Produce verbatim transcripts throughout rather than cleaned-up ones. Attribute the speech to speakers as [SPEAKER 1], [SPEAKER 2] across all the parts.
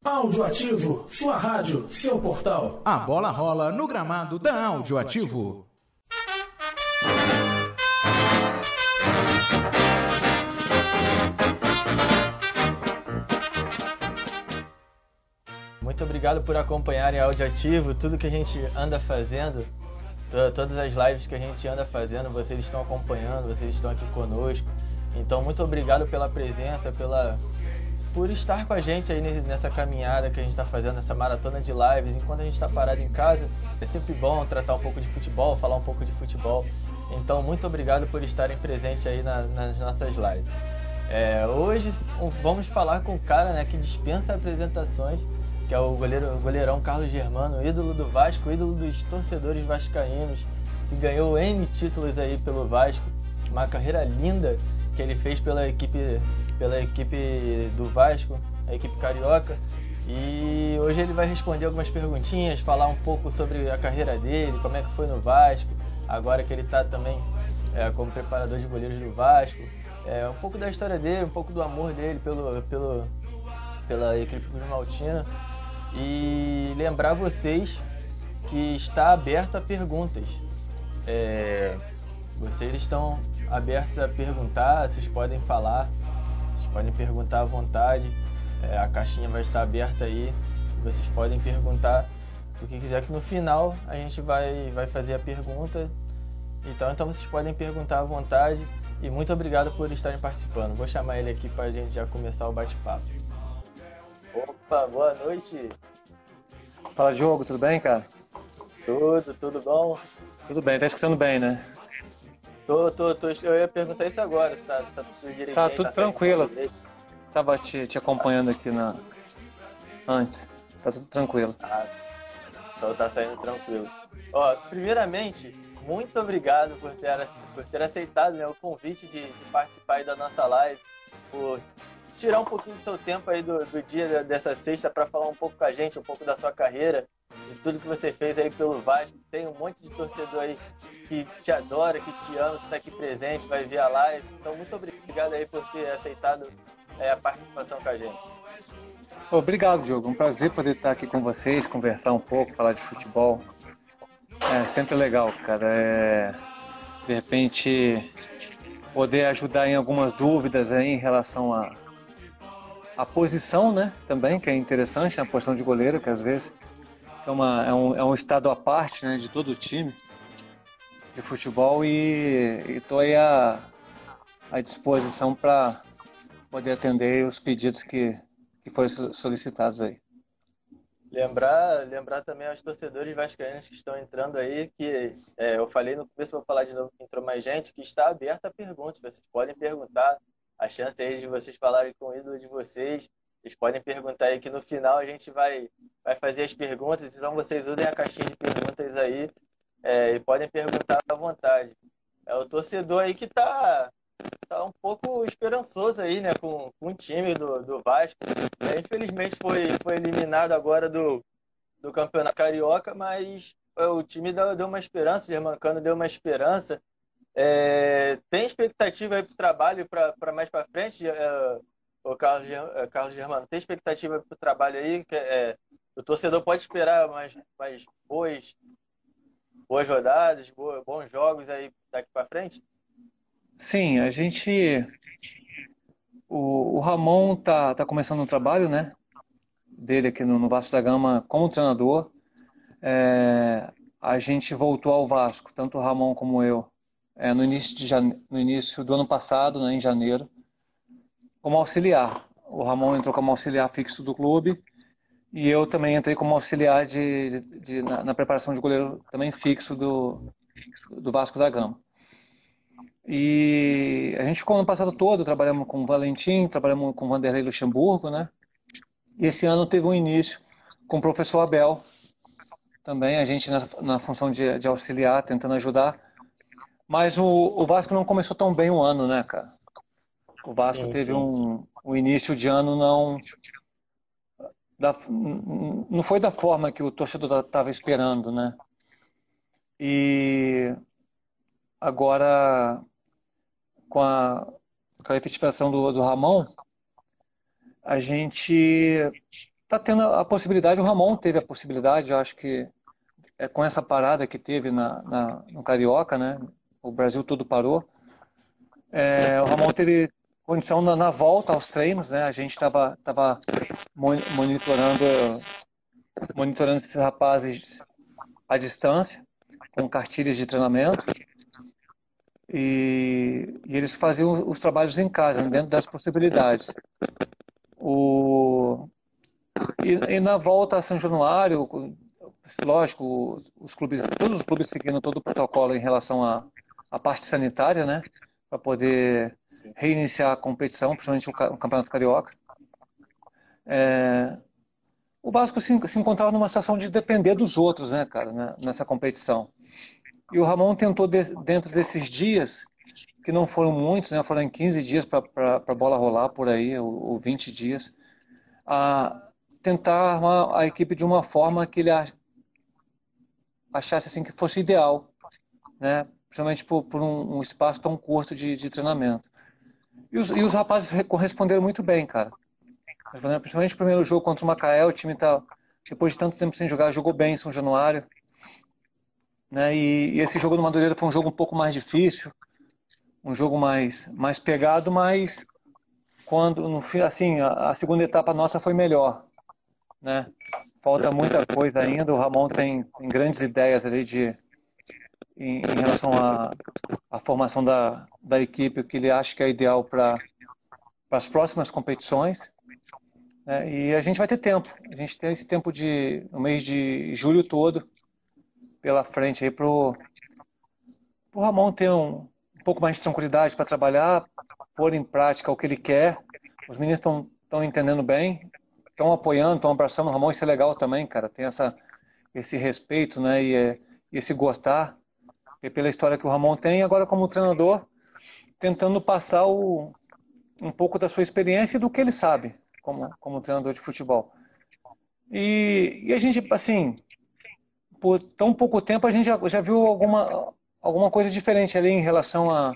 [SPEAKER 1] Áudio Ativo, sua rádio, seu portal.
[SPEAKER 2] A bola rola no gramado da Áudio Ativo.
[SPEAKER 3] Muito obrigado por acompanharem a Áudio Ativo, tudo que a gente anda fazendo, todas as lives que a gente anda fazendo, vocês estão acompanhando, vocês estão aqui conosco. Então, muito obrigado pela presença, pela... por estar com a gente aí nessa caminhada que a gente está fazendo, nessa maratona de lives. Enquanto a gente está parado em casa, é sempre bom tratar um pouco de futebol, falar um pouco de futebol. Então, muito obrigado por estarem presentes aí na, nas nossas lives. É, hoje vamos falar com o cara, né, que dispensa apresentações, que é o goleiro, o goleirão Carlos Germano, ídolo do Vasco, ídolo dos torcedores vascaínos, que ganhou N títulos aí pelo Vasco, uma carreira linda que ele fez pela equipe, pela equipe do Vasco, a equipe carioca. E hoje ele vai responder algumas perguntinhas, falar um pouco sobre a carreira dele, como é que foi no Vasco, agora que ele está também é, como preparador de goleiros do Vasco, é, um pouco da história dele, um pouco do amor dele pelo, pelo, pela equipe cruzmaltina. E lembrar vocês que está aberto a perguntas. É, vocês estão abertos a perguntar, vocês podem falar, vocês podem perguntar à vontade, é, a caixinha vai estar aberta aí, vocês podem perguntar o que quiser, que no final a gente vai, vai fazer a pergunta. Então, então vocês podem perguntar à vontade e muito obrigado por estarem participando. Vou chamar ele aqui para a gente já começar o bate-papo. Opa, boa noite!
[SPEAKER 4] Fala, Diogo, tudo bem, cara?
[SPEAKER 3] Tudo, tudo bom?
[SPEAKER 4] Tudo bem, tá escutando bem, né?
[SPEAKER 3] Tô, tô, tô, eu ia perguntar isso agora, tá, tá tudo direitinho?
[SPEAKER 4] Tá tudo
[SPEAKER 3] tá
[SPEAKER 4] tranquilo. Tava te, te acompanhando aqui na... antes, tá tudo tranquilo.
[SPEAKER 3] Ah, então tá saindo tranquilo. Ó, primeiramente, muito obrigado por ter, por ter aceitado, né, o convite de, de participar aí da nossa live, por tirar um pouquinho do seu tempo aí do, do dia dessa sexta para falar um pouco com a gente, um pouco da sua carreira, de tudo que você fez aí pelo Vasco. Tem um monte de torcedor aí que te adora, que te ama, que está aqui presente, vai ver a live. Então, muito obrigado aí por ter aceitado é, a participação com a gente.
[SPEAKER 4] Obrigado, Diogo. Um prazer poder estar aqui com vocês, conversar um pouco, falar de futebol. É sempre legal, cara. É... De repente, poder ajudar em algumas dúvidas aí em relação a a posição, né, também, que é interessante, a posição de goleiro, que às vezes é, uma, é, um, é um estado à parte, né, de todo o time de futebol, e estou aí à, à disposição para poder atender os pedidos que, que foram solicitados aí.
[SPEAKER 3] Lembrar, lembrar também aos torcedores vascaínos que estão entrando aí, que é, eu falei no começo, vou falar de novo que entrou mais gente, que está aberta a perguntas, vocês podem perguntar. A chance aí de vocês falarem com o ídolo de vocês. Vocês podem perguntar aí que no final a gente vai, vai fazer as perguntas. Então vocês usem a caixinha de perguntas aí é, e podem perguntar à vontade. É o torcedor aí que está tá um pouco esperançoso aí, né, com, com o time do, do Vasco. É, infelizmente foi, foi eliminado agora do, do Campeonato Carioca, mas é, o time deu, deu uma esperança, o Germancano deu uma esperança. É, tem expectativa aí para o trabalho para mais para frente, é, o Carlos, é, Carlos Germano? Tem expectativa para o trabalho aí? Que, é, o torcedor pode esperar mais, mais boas, boas rodadas, boas, bons jogos aí daqui para frente?
[SPEAKER 4] Sim, a gente... O, o Ramon tá, tá começando o trabalho, né, dele aqui no, no Vasco da Gama como treinador. É, a gente voltou ao Vasco, tanto o Ramon como eu, É, no, início de jane... no início do ano passado, né, em janeiro, como auxiliar. O Ramon entrou como auxiliar fixo do clube e eu também entrei como auxiliar de, de, de na, na preparação de goleiro também fixo do, do Vasco da Gama. E a gente ficou no ano passado todo, trabalhamos com o Valentim, trabalhamos com o Vanderlei Luxemburgo, né? E esse ano teve um início com o professor Abel, também a gente na, na função de, de auxiliar, tentando ajudar. Mas o, o Vasco não começou tão bem o ano, né, cara? O Vasco
[SPEAKER 3] Sim,
[SPEAKER 4] teve
[SPEAKER 3] sim, sim.
[SPEAKER 4] um, um início de ano não... Da, não foi da forma que o torcedor estava esperando, né? E agora, com a, com a efetivação do, do Ramon, a gente tá tendo a possibilidade, o Ramon teve a possibilidade, eu acho que é com essa parada que teve na, na, no Carioca, né? O Brasil todo parou. É, o Ramon teve condição na, na volta aos treinos, né? A gente estava tava monitorando, monitorando esses rapazes à distância, com cartilhas de treinamento. E, e eles faziam os, os trabalhos em casa, né, dentro das possibilidades. O, e, e na volta a São Januário, lógico, os clubes, todos os clubes seguindo todo o protocolo em relação à, à parte sanitária, né, para poder Sim. reiniciar a competição, principalmente o, o Campeonato Carioca. É, o Vasco se, se encontrava numa situação de depender dos outros, né, cara, né, nessa competição. E o Ramon tentou, de, dentro desses dias, que não foram muitos, né, foram quinze dias para a bola rolar por aí, ou, ou vinte dias, a tentar armar a equipe de uma forma que ele achasse assim, que fosse ideal, né, principalmente por, por um, um espaço tão curto de, de treinamento. E os, e os rapazes corresponderam muito bem, cara. Principalmente no primeiro jogo contra o Macaé, o time tá, depois de tanto tempo sem jogar, jogou bem em São Januário. Né? E, e esse jogo do Madureira foi um jogo um pouco mais difícil, um jogo mais, mais pegado, mas quando, no fim, assim, a, a segunda etapa nossa foi melhor. Né? Falta muita coisa ainda, o Ramon tem, tem grandes ideias ali de, em, em relação à a, a formação da, da equipe, o que ele acha que é ideal para as próximas competições. Né? E a gente vai ter tempo, a gente tem esse tempo de, no mês de julho todo, pela frente aí pro, pro Ramon ter um, um pouco mais de tranquilidade para trabalhar, pôr em prática o que ele quer. Os meninos estão estão entendendo bem, estão apoiando, estão abraçando o Ramon, isso é legal também, cara. Tem essa, esse respeito, né, e, e esse gostar e pela história que o Ramon tem, agora como treinador, tentando passar o, um pouco da sua experiência e do que ele sabe como, como treinador de futebol. E, e a gente, assim, por tão pouco tempo a gente já, já viu alguma, alguma coisa diferente ali em relação a,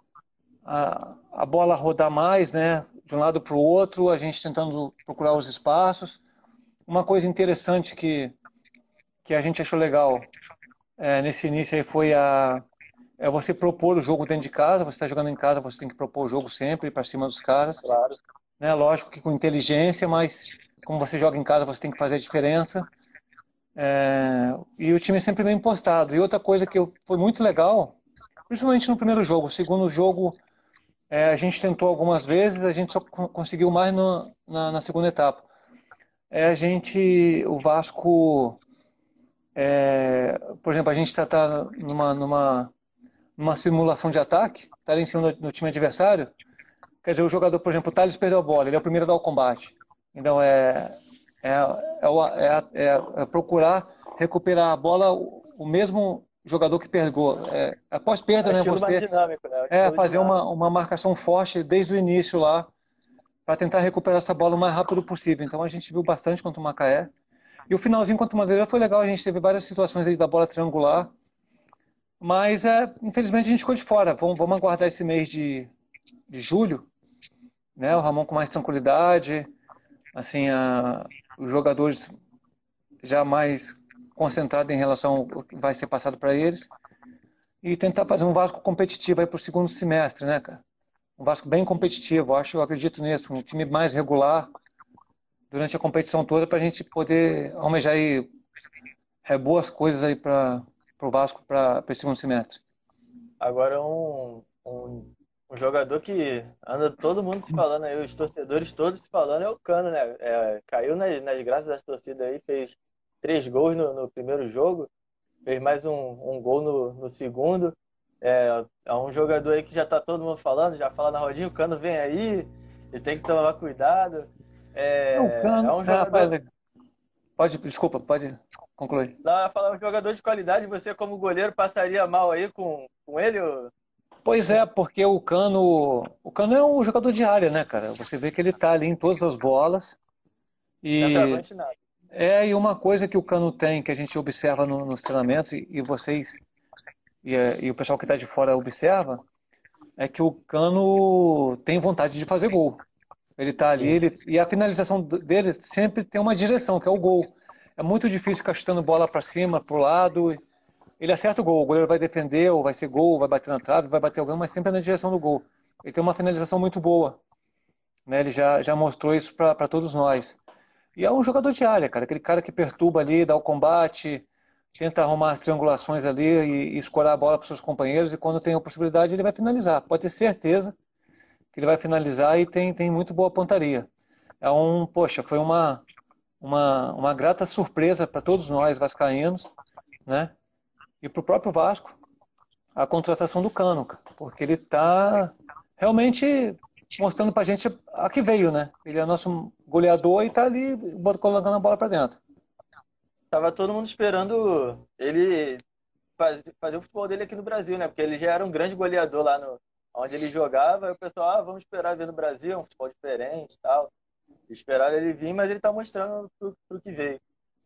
[SPEAKER 4] a, a bola rodar mais, né, de um lado para o outro, a gente tentando procurar os espaços. Uma coisa interessante que, que a gente achou legal é, nesse início aí foi a, é você propor o jogo dentro de casa. Você está jogando em casa, você tem que propor o jogo sempre para cima dos caras.
[SPEAKER 3] Claro.
[SPEAKER 4] Né, lógico que com inteligência, mas como você joga em casa, você tem que fazer a diferença. É, e o time é sempre bem postado. E outra coisa que foi muito legal, principalmente no primeiro jogo, o segundo jogo é, a gente tentou algumas vezes, a gente só conseguiu mais no, na, na segunda etapa. É, a gente, o Vasco, é, por exemplo, a gente está tá numa, numa, numa simulação de ataque, está ali em cima do, do time adversário. Quer dizer, o jogador, por exemplo, o Thales perdeu a bola, ele é o primeiro a dar o combate. Então é É, é, é, é procurar recuperar a bola o mesmo jogador que pegou. É, após perda,
[SPEAKER 3] é
[SPEAKER 4] né?
[SPEAKER 3] Estilo
[SPEAKER 4] Você
[SPEAKER 3] mais dinâmico, né?
[SPEAKER 4] é fazer uma, uma marcação forte desde o início lá para tentar recuperar essa bola o mais rápido possível. Então a gente viu bastante contra o Macaé. E o finalzinho contra o Madureira foi legal. A gente teve várias situações aí da bola triangular. Mas é, infelizmente a gente ficou de fora. Vamos, vamos aguardar esse mês de, de julho, né? O Ramon com mais tranquilidade. Assim, a, os jogadores já mais concentrados em relação ao que vai ser passado para eles e tentar fazer um Vasco competitivo aí para o segundo semestre, né, cara? Um Vasco bem competitivo, eu acho, eu acredito nisso, um time mais regular durante a competição toda para a gente poder almejar aí é, boas coisas aí para o Vasco para esse segundo semestre.
[SPEAKER 3] Agora um, um Um jogador que anda todo mundo se falando aí, os torcedores todos se falando, é o Cano, né? É, caiu nas, nas graças das torcidas aí, fez três gols no, no primeiro jogo, fez mais um, um gol no, no segundo. É, é um jogador aí que já tá todo mundo falando, já fala na rodinha, o Cano vem aí, e tem que tomar cuidado. É,
[SPEAKER 4] é, o Cano,
[SPEAKER 3] é um jogador...
[SPEAKER 4] é, pode, desculpa, pode concluir.
[SPEAKER 3] Não, falar um jogador de qualidade, você como goleiro passaria mal aí com, com ele? Ou...
[SPEAKER 4] Pois é, porque o Cano, o Cano é um jogador de área, né, cara? Você vê que ele tá ali em todas as bolas. E
[SPEAKER 3] centroavante nada.
[SPEAKER 4] é, e uma coisa que o Cano tem, que a gente observa no, nos treinamentos, e, e vocês, e, e o pessoal que está de fora observa, é que o Cano tem vontade de fazer gol. Ele tá ali,
[SPEAKER 3] Sim.
[SPEAKER 4] ele, e a finalização dele sempre tem uma direção, que é o gol. É muito difícil ficar chutando bola para cima, pro lado. Ele acerta o gol, o goleiro vai defender, ou vai ser gol, vai bater na trave, vai bater alguém, mas sempre é na direção do gol. Ele tem uma finalização muito boa, né? Ele já, já mostrou isso para todos nós. E é um jogador de área, cara, aquele cara que perturba ali, dá o combate, tenta arrumar as triangulações ali e, e escorar a bola para seus companheiros, e quando tem a possibilidade ele vai finalizar. Pode ter certeza que ele vai finalizar e tem, tem muito boa pontaria. É um, poxa, foi uma, uma, uma grata surpresa para todos nós vascaínos, né? E para o próprio Vasco, a contratação do Cano, cara, porque ele está realmente mostrando para a gente a que veio, né? Ele é nosso goleador e está ali colocando a bola para dentro.
[SPEAKER 3] Tava todo mundo esperando ele faz- fazer o futebol dele aqui no Brasil, né? Porque ele já era um grande goleador lá no, onde ele jogava. E o pessoal, ah, vamos esperar ver no Brasil, um futebol diferente e tal. Esperaram ele vir, mas ele tá mostrando pro, pro que veio.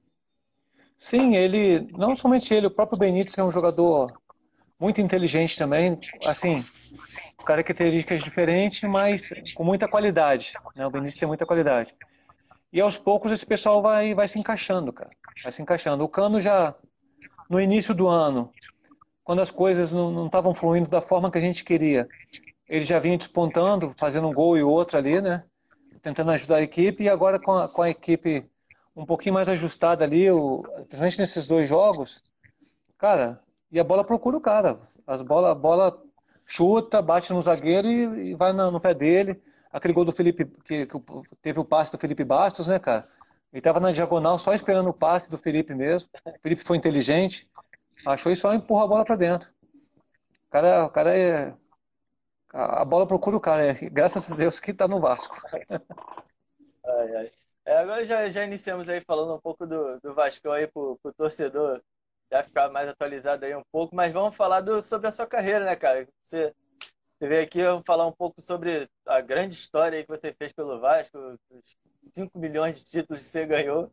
[SPEAKER 4] Sim, ele, não somente ele, o próprio Benítez é um jogador muito inteligente também, assim, características diferentes, mas com muita qualidade, né? O Benítez tem muita qualidade. E aos poucos esse pessoal vai, vai se encaixando, cara. Vai se encaixando. O Cano já, no início do ano, quando as coisas não estavam fluindo da forma que a gente queria, ele já vinha despontando, fazendo um gol e outro ali, né? Tentando ajudar a equipe. E agora com a, com a equipe um pouquinho mais ajustada ali, o, principalmente nesses dois jogos, cara, e a bola procura o cara. As bola, a bola chuta, bate no zagueiro e, e vai no, no pé dele. Aquele gol do Felipe, que, que teve o passe do Felipe Bastos, né, cara? Ele tava na diagonal só esperando o passe do Felipe mesmo. O Felipe foi inteligente, achou e só empurrou a bola para dentro. O cara, o cara é. A bola procura o cara, é, graças a Deus que tá no Vasco.
[SPEAKER 3] Ai, ai. É, agora já, já iniciamos aí falando um pouco do, do Vasco aí pro, pro torcedor já ficar mais atualizado aí um pouco, mas vamos falar do, sobre a sua carreira, né, cara? Você, você veio aqui, vamos falar um pouco sobre a grande história aí que você fez pelo Vasco, os cinco milhões de títulos que você ganhou.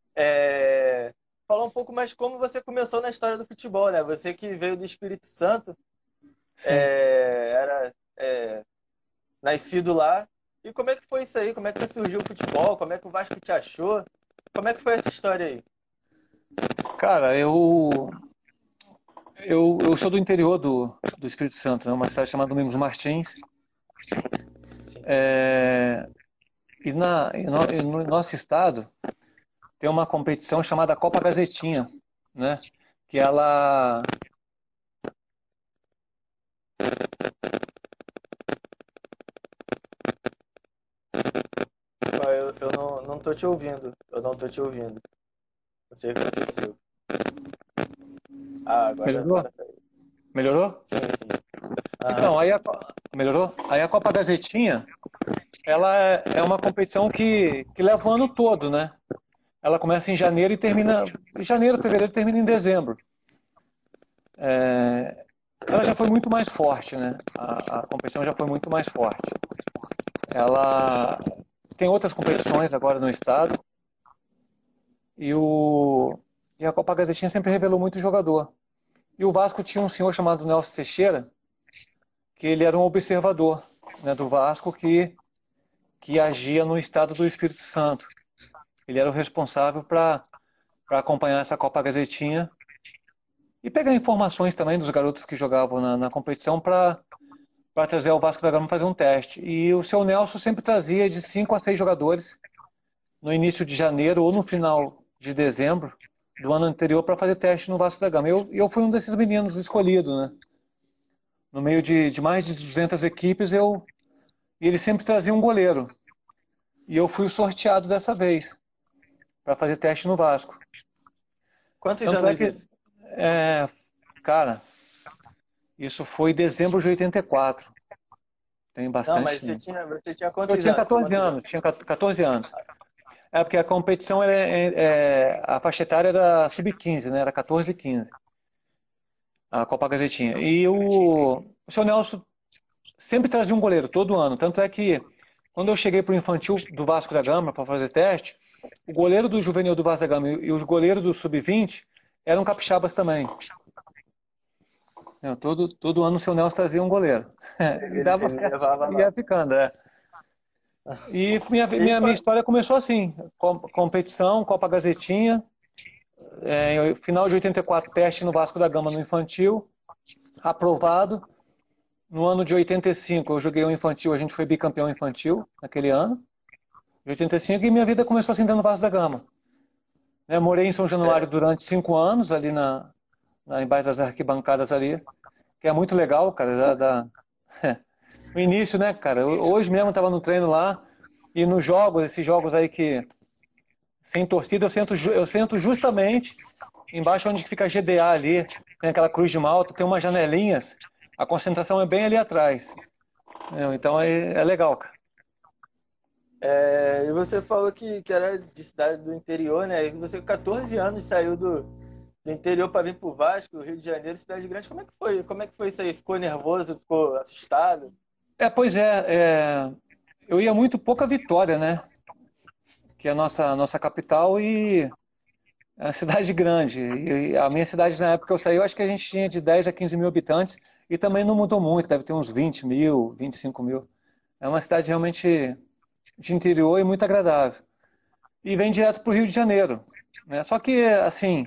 [SPEAKER 3] É, falar um pouco mais como você começou na história do futebol, né? Você que veio do Espírito Santo,
[SPEAKER 4] Sim.
[SPEAKER 3] é, era é, nascido lá. E como é que foi isso aí? Como é que surgiu o futebol? Como é que o Vasco te achou? Como é que foi essa história aí?
[SPEAKER 4] Cara, eu, eu, eu sou do interior do, do Espírito Santo, né? Uma cidade chamada Domingos Martins.
[SPEAKER 3] Sim.
[SPEAKER 4] É, e, na, e no, e no nosso estado tem uma competição chamada Copa Gazetinha, né? Que ela.
[SPEAKER 3] Ah, Eu, eu não, não tô te ouvindo. Eu não tô te ouvindo. Não sei o que aconteceu. Ah, agora,
[SPEAKER 4] Melhorou?
[SPEAKER 3] agora saiu.
[SPEAKER 4] Melhorou?
[SPEAKER 3] Sim, sim.
[SPEAKER 4] Então,
[SPEAKER 3] Aham.
[SPEAKER 4] aí a, melhorou? Aí a Copa Gazetinha, ela é é uma competição que, que leva o ano todo, né? Ela começa em janeiro e termina. Em janeiro, fevereiro, termina em dezembro. Ela já foi muito mais forte, né? A, a competição já foi muito mais forte. Ela tem outras competições agora no estado e, o, e a Copa Gazetinha sempre revelou muito jogador. E o Vasco tinha um senhor chamado Nelson Teixeira, que ele era um observador, né, do Vasco que, que agia no estado do Espírito Santo. Ele era o responsável para acompanhar essa Copa Gazetinha e pegar informações também dos garotos que jogavam na, na competição para para trazer ao Vasco da Gama fazer um teste. E o seu Nelson sempre trazia de cinco a seis jogadores no início de janeiro ou no final de dezembro do ano anterior para fazer teste no Vasco da Gama. Eu, eu fui um desses meninos escolhido, né? No meio de, de mais de duzentas equipes, eu e ele sempre trazia um goleiro. E eu fui o sorteado dessa vez para fazer teste no Vasco.
[SPEAKER 3] Quantos
[SPEAKER 4] Tanto é
[SPEAKER 3] anos
[SPEAKER 4] que,
[SPEAKER 3] isso?
[SPEAKER 4] é, cara, isso foi em dezembro de oitenta e quatro. Tem
[SPEAKER 3] Não, mas
[SPEAKER 4] bastante
[SPEAKER 3] você
[SPEAKER 4] tempo.
[SPEAKER 3] tinha, você tinha
[SPEAKER 4] Eu
[SPEAKER 3] quantos
[SPEAKER 4] tinha
[SPEAKER 3] anos?
[SPEAKER 4] quatorze
[SPEAKER 3] Quantos anos?
[SPEAKER 4] anos, tinha quatorze anos. É porque a competição, ela é, é, é, a faixa etária era sub quinze, né? Era quatorze e quinze, a Copa Gazetinha. E o, o seu Nelson sempre trazia um goleiro, todo ano. Tanto é que, quando eu cheguei para o infantil do Vasco da Gama para fazer teste, o goleiro do juvenil do Vasco da Gama e, e os goleiros do sub vinte eram capixabas também. É, todo, todo ano o seu Nelson trazia um goleiro. E
[SPEAKER 3] Ele,
[SPEAKER 4] dava
[SPEAKER 3] ele
[SPEAKER 4] certo,
[SPEAKER 3] levava
[SPEAKER 4] e ia
[SPEAKER 3] lá.
[SPEAKER 4] ficando, é. E minha, minha, minha história começou assim, com- competição, Copa Gazetinha, é, final de oitenta e quatro, teste no Vasco da Gama no infantil, aprovado. No ano de oitenta e cinco eu joguei o infantil, a gente foi bicampeão infantil naquele ano, de oitenta e cinco, e minha vida começou assim dentro do Vasco da Gama. Né, morei em São Januário durante cinco anos, ali na, na, embaixo das arquibancadas ali, que é muito legal, cara, da, da... o início, né, cara? Hoje mesmo eu estava no treino lá, e nos jogos, esses jogos aí que sem torcida, eu sento, eu sento justamente embaixo onde fica a G D A ali, tem aquela cruz de malta, tem umas janelinhas, a concentração é bem ali atrás. Entendeu? Então é, é legal, cara.
[SPEAKER 3] É, e você falou que, que era de cidade do interior, né? E você com quatorze anos saiu do, do interior para vir pro Vasco, Rio de Janeiro, cidade grande. Como é que foi? Como é que foi isso aí? Ficou nervoso? Ficou assustado?
[SPEAKER 4] É, pois é, é, eu ia muito pouca Vitória, né? Que é a nossa, a nossa capital e é uma cidade grande. E a minha cidade, na época que eu saí, eu acho que a gente tinha de dez a quinze mil habitantes e também não mudou muito, deve ter uns vinte mil, vinte e cinco mil. É uma cidade realmente de interior e muito agradável. E vem direto para o Rio de Janeiro. Né? Só que, assim,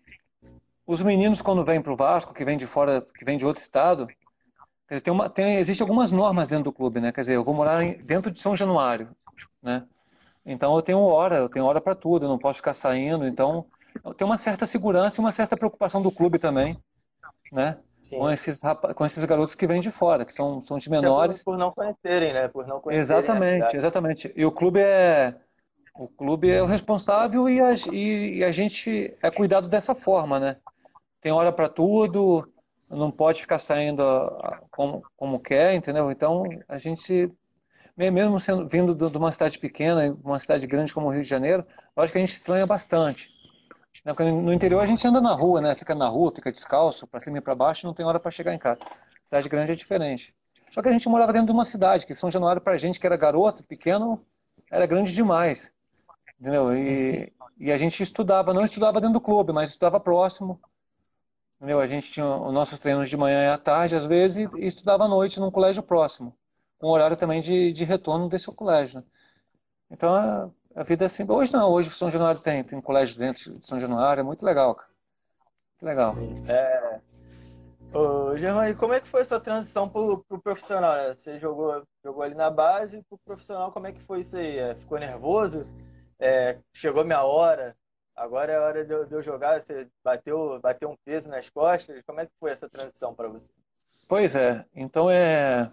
[SPEAKER 4] os meninos quando vêm para o Vasco, que vêm de fora, que vêm de outro estado, tem uma, tem, existe algumas normas dentro do clube, né? Quer dizer, eu vou morar em, dentro de São Januário, né? Então eu tenho hora, eu tenho hora para tudo, eu não posso ficar saindo. Então eu tenho uma certa segurança e uma certa preocupação do clube também, né? Com
[SPEAKER 3] Sim.
[SPEAKER 4] esses, rapa- com esses garotos que vêm de fora, que são, são de
[SPEAKER 3] É por,
[SPEAKER 4] menores.
[SPEAKER 3] por não conhecerem, né? Por não conhecerem a
[SPEAKER 4] Exatamente,
[SPEAKER 3] cidade.
[SPEAKER 4] exatamente. E o clube é o clube é o responsável e a, e, e a gente é cuidado dessa forma, né? Tem hora para tudo, não pode ficar saindo ah, como, como quer, entendeu? Então a gente, mesmo sendo vindo de uma cidade pequena, uma cidade grande como o Rio de Janeiro, eu acho que a gente estranha bastante. Né? Porque no interior a gente anda na rua, né? Fica na rua, fica descalço, para cima e para baixo, não tem hora para chegar em casa. Cidade grande é diferente. Só que a gente morava dentro de uma cidade, que São Januário, para a gente que era garoto, pequeno, era grande demais. Entendeu? E, e a gente estudava, não estudava dentro do clube, mas estudava próximo. Entendeu? A gente tinha os nossos treinos de manhã e à tarde, às vezes, e, e estudava à noite num colégio próximo, com horário também de, de retorno desse colégio. Né? Então a, a vida é assim. Hoje não, hoje São Januário tem, tem colégio dentro de São Januário, é muito legal, cara. Muito legal.
[SPEAKER 3] Sim. É, ô, Germani, como é que foi a sua transição pro, pro profissional, né? Você jogou, jogou ali na base, pro profissional, como é que foi isso aí? É, ficou nervoso? É, chegou minha hora, agora é a hora de eu, de eu jogar, você bateu, bateu um peso nas costas, como é que foi essa transição para você?
[SPEAKER 4] Pois é, então é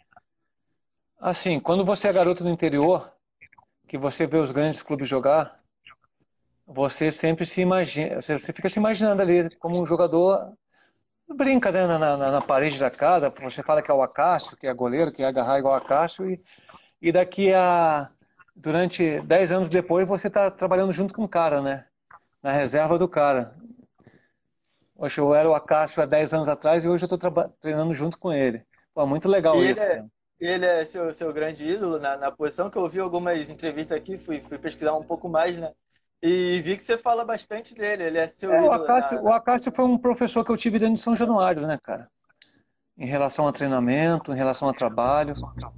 [SPEAKER 4] assim, quando você é garoto do interior, que você vê os grandes clubes jogar, você sempre se imagina, você você fica se imaginando ali como um jogador, brinca, né, na, na, na parede da casa, você fala que é o Acácio, que é goleiro, que é agarrar igual o Acácio, e, e daqui a, durante dez anos depois, você está trabalhando junto com o cara, né, na reserva do cara. Poxa, eu era o Acácio há dez anos atrás e hoje eu estou treinando junto com ele. Pô, muito
[SPEAKER 3] E
[SPEAKER 4] legal
[SPEAKER 3] ele
[SPEAKER 4] isso,
[SPEAKER 3] é,
[SPEAKER 4] cara.
[SPEAKER 3] ele é seu, seu grande ídolo na, na posição, que eu vi algumas entrevistas aqui, fui, fui pesquisar um pouco mais, né? E vi que você fala bastante dele, ele é seu
[SPEAKER 4] É, o
[SPEAKER 3] ídolo
[SPEAKER 4] Acácio,
[SPEAKER 3] na,
[SPEAKER 4] o
[SPEAKER 3] na...
[SPEAKER 4] Acácio foi um professor que eu tive dentro de São Januário, né, cara? Em relação a treinamento, em relação a trabalho.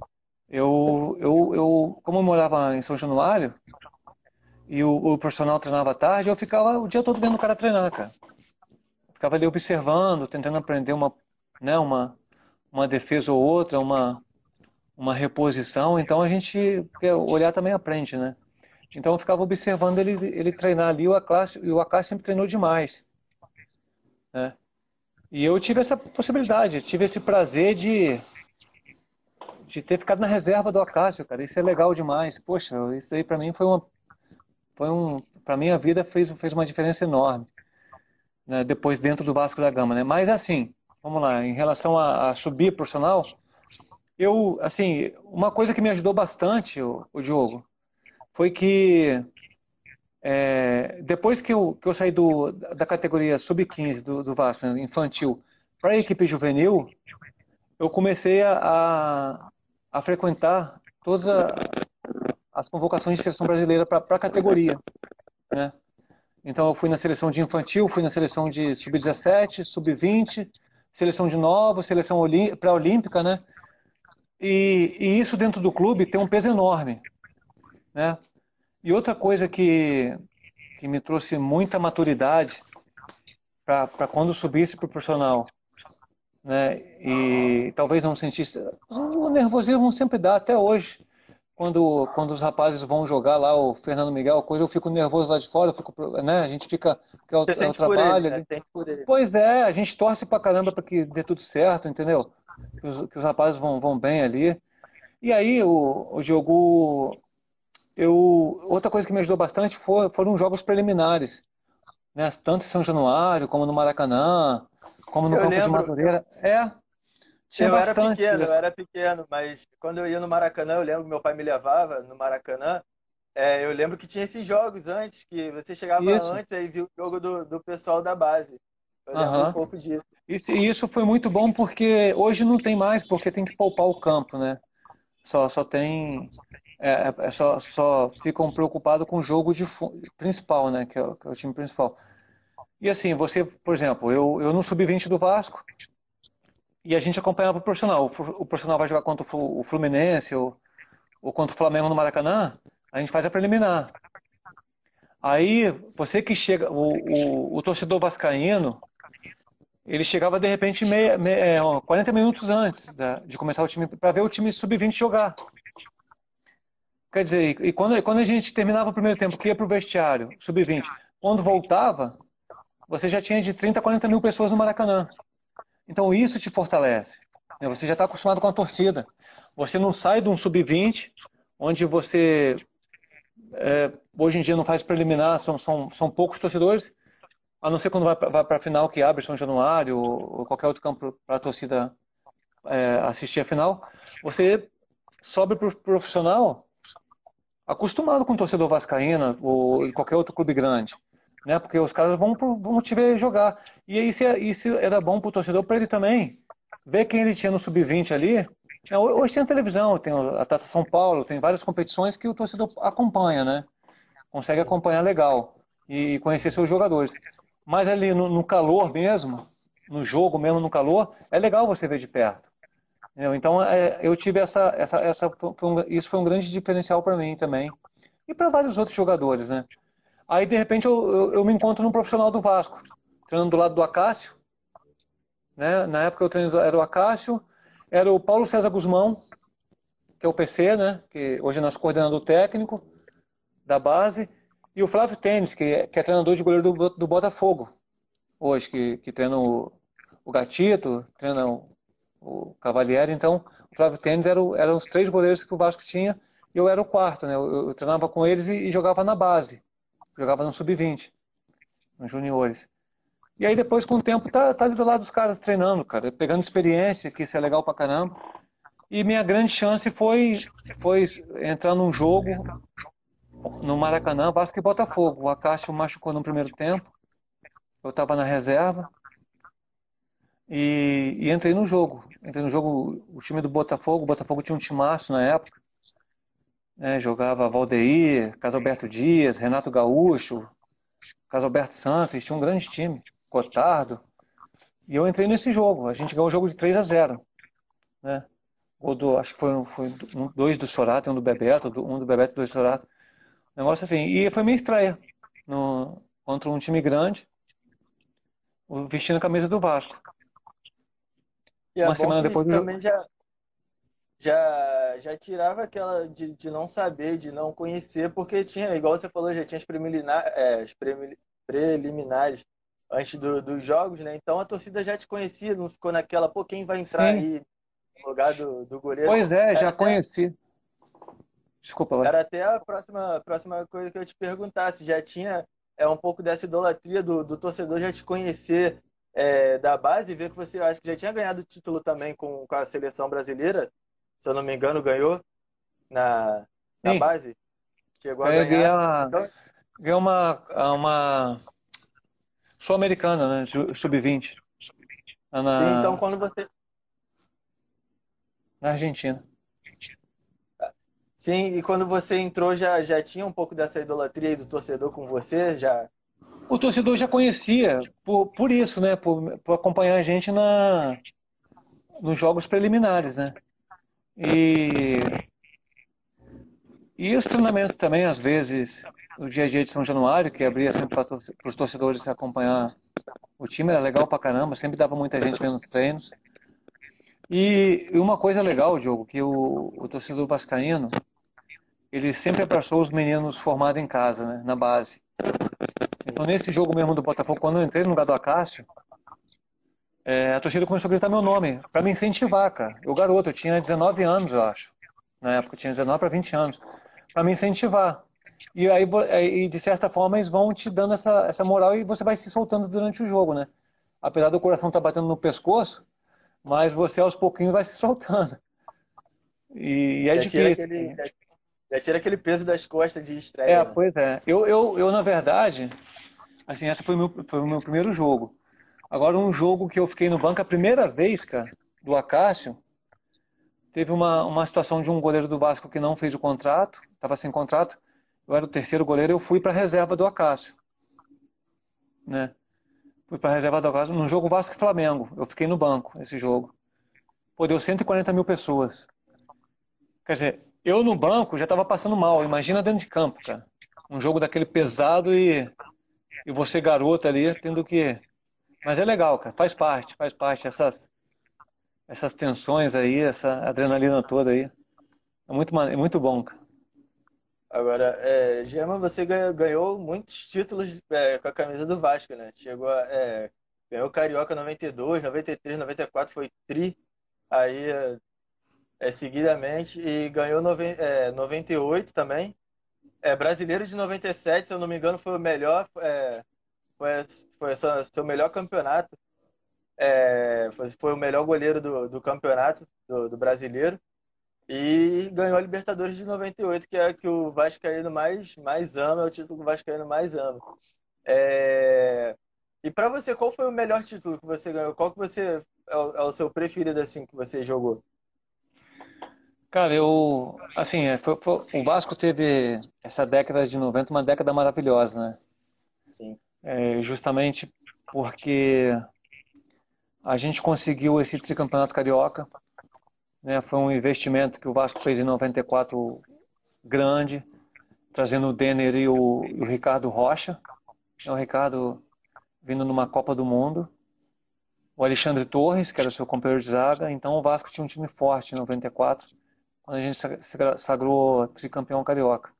[SPEAKER 4] Eu, eu, eu como eu morava em São Januário e o, o profissional treinava à tarde, eu ficava o dia todo vendo o cara treinar, cara. Ficava ali observando, tentando aprender uma, né, uma, uma defesa ou outra, uma, uma reposição. Então a gente, porque olhar também aprende, né? Então eu ficava observando ele, ele treinar ali, o Acácio, e o Acácio sempre treinou demais, né? E eu tive essa possibilidade, tive esse prazer de, de ter ficado na reserva do Acácio, cara. Isso é legal demais. Poxa, isso aí pra mim foi uma, foi um, para mim a vida fez, fez uma diferença enorme, né? Depois dentro do Vasco da Gama, né? Mas assim, vamos lá, em relação a, a subir profissional, eu, assim, uma coisa que me ajudou bastante, o, o Diogo, foi que é, depois que eu, que eu saí do, da categoria sub quinze do, do Vasco, né, infantil, para a equipe juvenil, eu comecei a, a, a frequentar todas a, as convocações de seleção brasileira para a categoria, né? Então eu fui na seleção de infantil, fui na seleção de sub dezessete, sub vinte, seleção de novos, seleção pré-olímpica, né? E, e isso dentro do clube tem um peso enorme, né? E outra coisa que, que me trouxe muita maturidade para quando subisse para o profissional, né? E talvez não sentisse... O nervosismo sempre dá, até hoje. Quando, quando os rapazes vão jogar lá, o Fernando Miguel, coisa, eu fico nervoso lá de fora, eu fico, né? A gente fica... Que é o,
[SPEAKER 3] Você
[SPEAKER 4] é o
[SPEAKER 3] sente por ele,
[SPEAKER 4] trabalho
[SPEAKER 3] né?
[SPEAKER 4] ali.
[SPEAKER 3] Sente por ele.
[SPEAKER 4] Pois é, a gente torce pra caramba para que dê tudo certo, entendeu? Que os, que os rapazes vão, vão bem ali. E aí, o, o Diogo, eu, outra coisa que me ajudou bastante foi, foram os jogos preliminares, né? Tanto em São Januário, como no Maracanã, como no
[SPEAKER 3] Eu
[SPEAKER 4] Campo de
[SPEAKER 3] lembro, eu,
[SPEAKER 4] Madureira. É, tinha
[SPEAKER 3] eu era
[SPEAKER 4] bastante
[SPEAKER 3] pequeno, eu
[SPEAKER 4] isso.
[SPEAKER 3] era pequeno, mas quando eu ia no Maracanã, eu lembro que meu pai me levava no Maracanã. É, eu lembro que tinha esses jogos antes, que você chegava
[SPEAKER 4] Isso,
[SPEAKER 3] antes e via o jogo do, do pessoal da base. Eu lembro um
[SPEAKER 4] aham.
[SPEAKER 3] pouco disso.
[SPEAKER 4] Isso, e isso foi muito bom porque hoje não tem mais, porque tem que poupar o campo, né? Só, só tem. É, é é só, só ficam preocupados com o jogo de, fu- principal, né? Que é, o, que é o time principal. E assim, você, por exemplo, eu, eu no sub vinte do Vasco e a gente acompanhava o profissional. O, fu- o profissional vai jogar contra o Flu- o Fluminense ou, ou contra o Flamengo no Maracanã, a gente faz a preliminar. Aí, você que chega, o, o, o torcedor vascaíno, ele chegava de repente meia, meia, é, ó, quarenta minutos antes da- de começar o time, para ver o time sub vinte jogar. Quer dizer, e quando, e quando a gente terminava o primeiro tempo, que ia para o vestiário, sub vinte, quando voltava, você já tinha de trinta a quarenta mil pessoas no Maracanã. Então isso te fortalece, né? Você já está acostumado com a torcida. Você não sai de um sub vinte, onde você, é, hoje em dia não faz preliminar, são, são, são poucos torcedores, a não ser quando vai para a final que abre São Januário ou, ou qualquer outro campo para a torcida é, assistir a final. Você sobe para o profissional acostumado com o torcedor vascaíno ou de qualquer outro clube grande, né? Porque os caras vão, pro- vão te ver jogar. E isso, é- isso era bom para o torcedor, para ele também ver quem ele tinha no sub vinte ali. É, hoje tem a televisão, tem a Taça São Paulo, tem várias competições que o torcedor acompanha, né? Consegue
[SPEAKER 3] Sim.
[SPEAKER 4] acompanhar legal e conhecer seus jogadores. Mas ali no, no calor mesmo, no jogo mesmo, no calor, é legal você ver de perto. Entendeu? Então, é, eu tive essa, essa, essa foi um- isso foi um grande diferencial para mim também. E para vários outros jogadores, né? Aí, de repente, eu, eu, eu me encontro num profissional do Vasco, treinando do lado do Acácio, né? Na época eu treino, era o Acácio, era o Paulo César Guzmão, que é o P C, né? Que hoje é nosso coordenador técnico da base, e o Flávio Tênis, que é, que é treinador de goleiro do, do Botafogo, hoje, que, que treina o, o Gatito, treina o, o Cavalieri. Então, o Flávio Tênis era o, eram os três goleiros que o Vasco tinha, e eu era o quarto, né? Eu, eu treinava com eles e, e jogava na base, jogava no sub vinte, nos juniores. E aí depois, com o tempo, tá, tá ali do lado dos caras treinando, cara, pegando experiência, que isso é legal pra caramba. E minha grande chance foi, foi entrar num jogo no Maracanã, Vasco e Botafogo. O Acácio machucou no primeiro tempo, eu estava na reserva e, e entrei no jogo. Entrei no jogo, o time do Botafogo, o Botafogo tinha um timaço na época, né? Jogava Valdeir, Casalberto Dias, Renato Gaúcho, Casalberto Santos, eles tinham um grande time, Cotardo. E eu entrei nesse jogo, a gente ganhou o jogo de três a zero, né? Gol do, acho que foi, foi um, dois do Sorato, um do Bebeto, um do Bebeto e dois do Sorato. Negócio assim. E foi minha estreia no, contra um time grande, vestindo a camisa do Vasco.
[SPEAKER 3] E é
[SPEAKER 4] Uma
[SPEAKER 3] bom
[SPEAKER 4] semana
[SPEAKER 3] que
[SPEAKER 4] depois do jogo.
[SPEAKER 3] também já, já, já tirava aquela de, de não saber, de não conhecer, porque tinha, igual você falou, já tinha as, preliminar, é, as premi- preliminares antes do- dos jogos, né? Então a torcida já te conhecia, não ficou naquela, pô, quem vai entrar
[SPEAKER 4] Sim,
[SPEAKER 3] aí no lugar do, do goleiro?
[SPEAKER 4] pois é,
[SPEAKER 3] Era
[SPEAKER 4] já
[SPEAKER 3] até,
[SPEAKER 4] conheci. Desculpa, vai.
[SPEAKER 3] era até a próxima, próxima coisa que eu ia te perguntar, se já tinha é, um pouco dessa idolatria do, do torcedor já te conhecer é, da base, e ver que você acho que já tinha ganhado o título também com, com a seleção brasileira, se eu não me engano, ganhou na, na
[SPEAKER 4] Sim,
[SPEAKER 3] base, chegou a
[SPEAKER 4] é, ganhei,
[SPEAKER 3] ganhar.
[SPEAKER 4] a,
[SPEAKER 3] Então,
[SPEAKER 4] ganhei uma, uma Sul-Americana, né? sub vinte, lá
[SPEAKER 3] sim, então
[SPEAKER 4] na,
[SPEAKER 3] quando você,
[SPEAKER 4] na Argentina.
[SPEAKER 3] sim, e quando você entrou já, já tinha um pouco dessa idolatria aí do torcedor com você, já.
[SPEAKER 4] O torcedor já conhecia, por, por isso, né? Por, por acompanhar a gente na, nos jogos preliminares, né? E, e os treinamentos também, às vezes, no dia a dia de São Januário, que abria sempre para os torcedores acompanhar o time, era legal pra caramba, sempre dava muita gente vendo os treinos. E uma coisa legal, Diogo, que o, o torcedor vascaíno, ele sempre abraçou os meninos formados em casa, né, na base. Então, nesse jogo mesmo do Botafogo, quando eu entrei no lugar do Acácio, é, a torcida começou a gritar meu nome, para me incentivar, cara. Eu, garoto, eu tinha dezenove anos, eu acho. Na época, eu tinha dezenove para vinte anos. Para me incentivar. E aí, e, de certa forma, eles vão te dando essa, essa moral e você vai se soltando durante o jogo, né? Apesar do coração estar batendo no pescoço, mas você aos pouquinhos vai se soltando. E, e é
[SPEAKER 3] Já tira
[SPEAKER 4] difícil.
[SPEAKER 3] aquele, já, já tira aquele peso das costas de
[SPEAKER 4] É,
[SPEAKER 3] estreia, né?
[SPEAKER 4] pois é. Eu, eu, eu na verdade, assim, essa foi o meu, foi o meu primeiro jogo. Agora, um jogo que eu fiquei no banco a primeira vez, cara, do Acácio, teve uma, uma situação de um goleiro do Vasco que não fez o contrato, estava sem contrato. Eu era o terceiro goleiro, eu fui para a reserva do Acácio, né? Fui para a reserva do Acácio no jogo Vasco e Flamengo. Eu fiquei no banco esse jogo. Pô, deu cento e quarenta mil pessoas. Quer dizer, eu no banco já estava passando mal. Imagina dentro de campo, cara. Um jogo daquele pesado e, e você garoto ali tendo que... Mas é legal, cara. Faz parte, faz parte. Essas, essas tensões aí, essa adrenalina toda aí. É muito, é muito bom, cara.
[SPEAKER 3] Agora, é, German, você ganhou, ganhou muitos títulos é, com a camisa do Vasco, né? Chegou a, é, ganhou o Carioca noventa e dois, noventa e três, noventa e quatro, foi tri, aí é, é, seguidamente, e ganhou noven, é, noventa e oito também. É, brasileiro de noventa e sete, se eu não me engano, foi o melhor, é, foi, foi o seu, seu melhor campeonato, é, foi, foi o melhor goleiro do, do campeonato, do, do brasileiro. E ganhou a Libertadores de noventa e oito, que é a que o Vascaíno mais, mais ama, é o título que o Vascaíno mais ama. É... E para você, qual foi o melhor título que você ganhou? Qual que você é o, é o seu preferido assim que você jogou?
[SPEAKER 4] Cara, eu, assim, é, foi, foi- o Vasco teve essa década de noventa, uma década maravilhosa, né?
[SPEAKER 3] Sim.
[SPEAKER 4] É, justamente porque a gente conseguiu esse tricampeonato carioca, né? Foi um investimento que o Vasco fez em noventa e quatro grande, trazendo o Denner e o, e o Ricardo Rocha. É o Ricardo vindo numa Copa do Mundo. O Alexandre Torres, que era o seu companheiro de zaga. Então o Vasco tinha um time forte em noventa e quatro, quando a gente sagrou tricampeão carioca.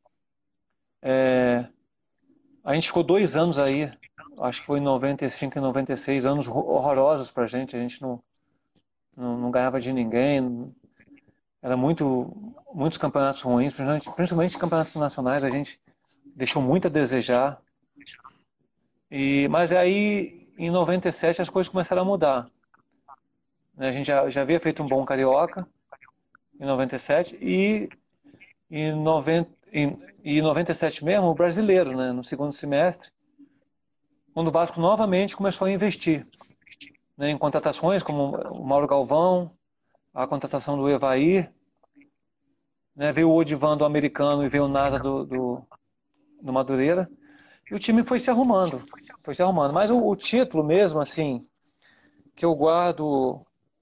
[SPEAKER 4] É, a gente ficou dois anos aí, acho que foi em noventa e cinco e noventa e seis, anos horrorosos pra gente. A gente não, não, não ganhava de ninguém. Era muito, muitos campeonatos ruins, principalmente, principalmente campeonatos nacionais, a gente deixou muito a desejar. E, mas aí, em noventa e sete, as coisas começaram a mudar. A gente já, já havia feito um bom carioca em noventa e sete e em noventa, em, e noventa e sete mesmo, o brasileiro, né, no segundo semestre, quando o Vasco novamente começou a investir, né, em contratações como o Mauro Galvão, a contratação do Evair, né, veio o Odivan do americano e veio o Nasa do, do, do Madureira, e o time foi se arrumando, foi se arrumando. Mas o, o título mesmo, assim, que eu guardo,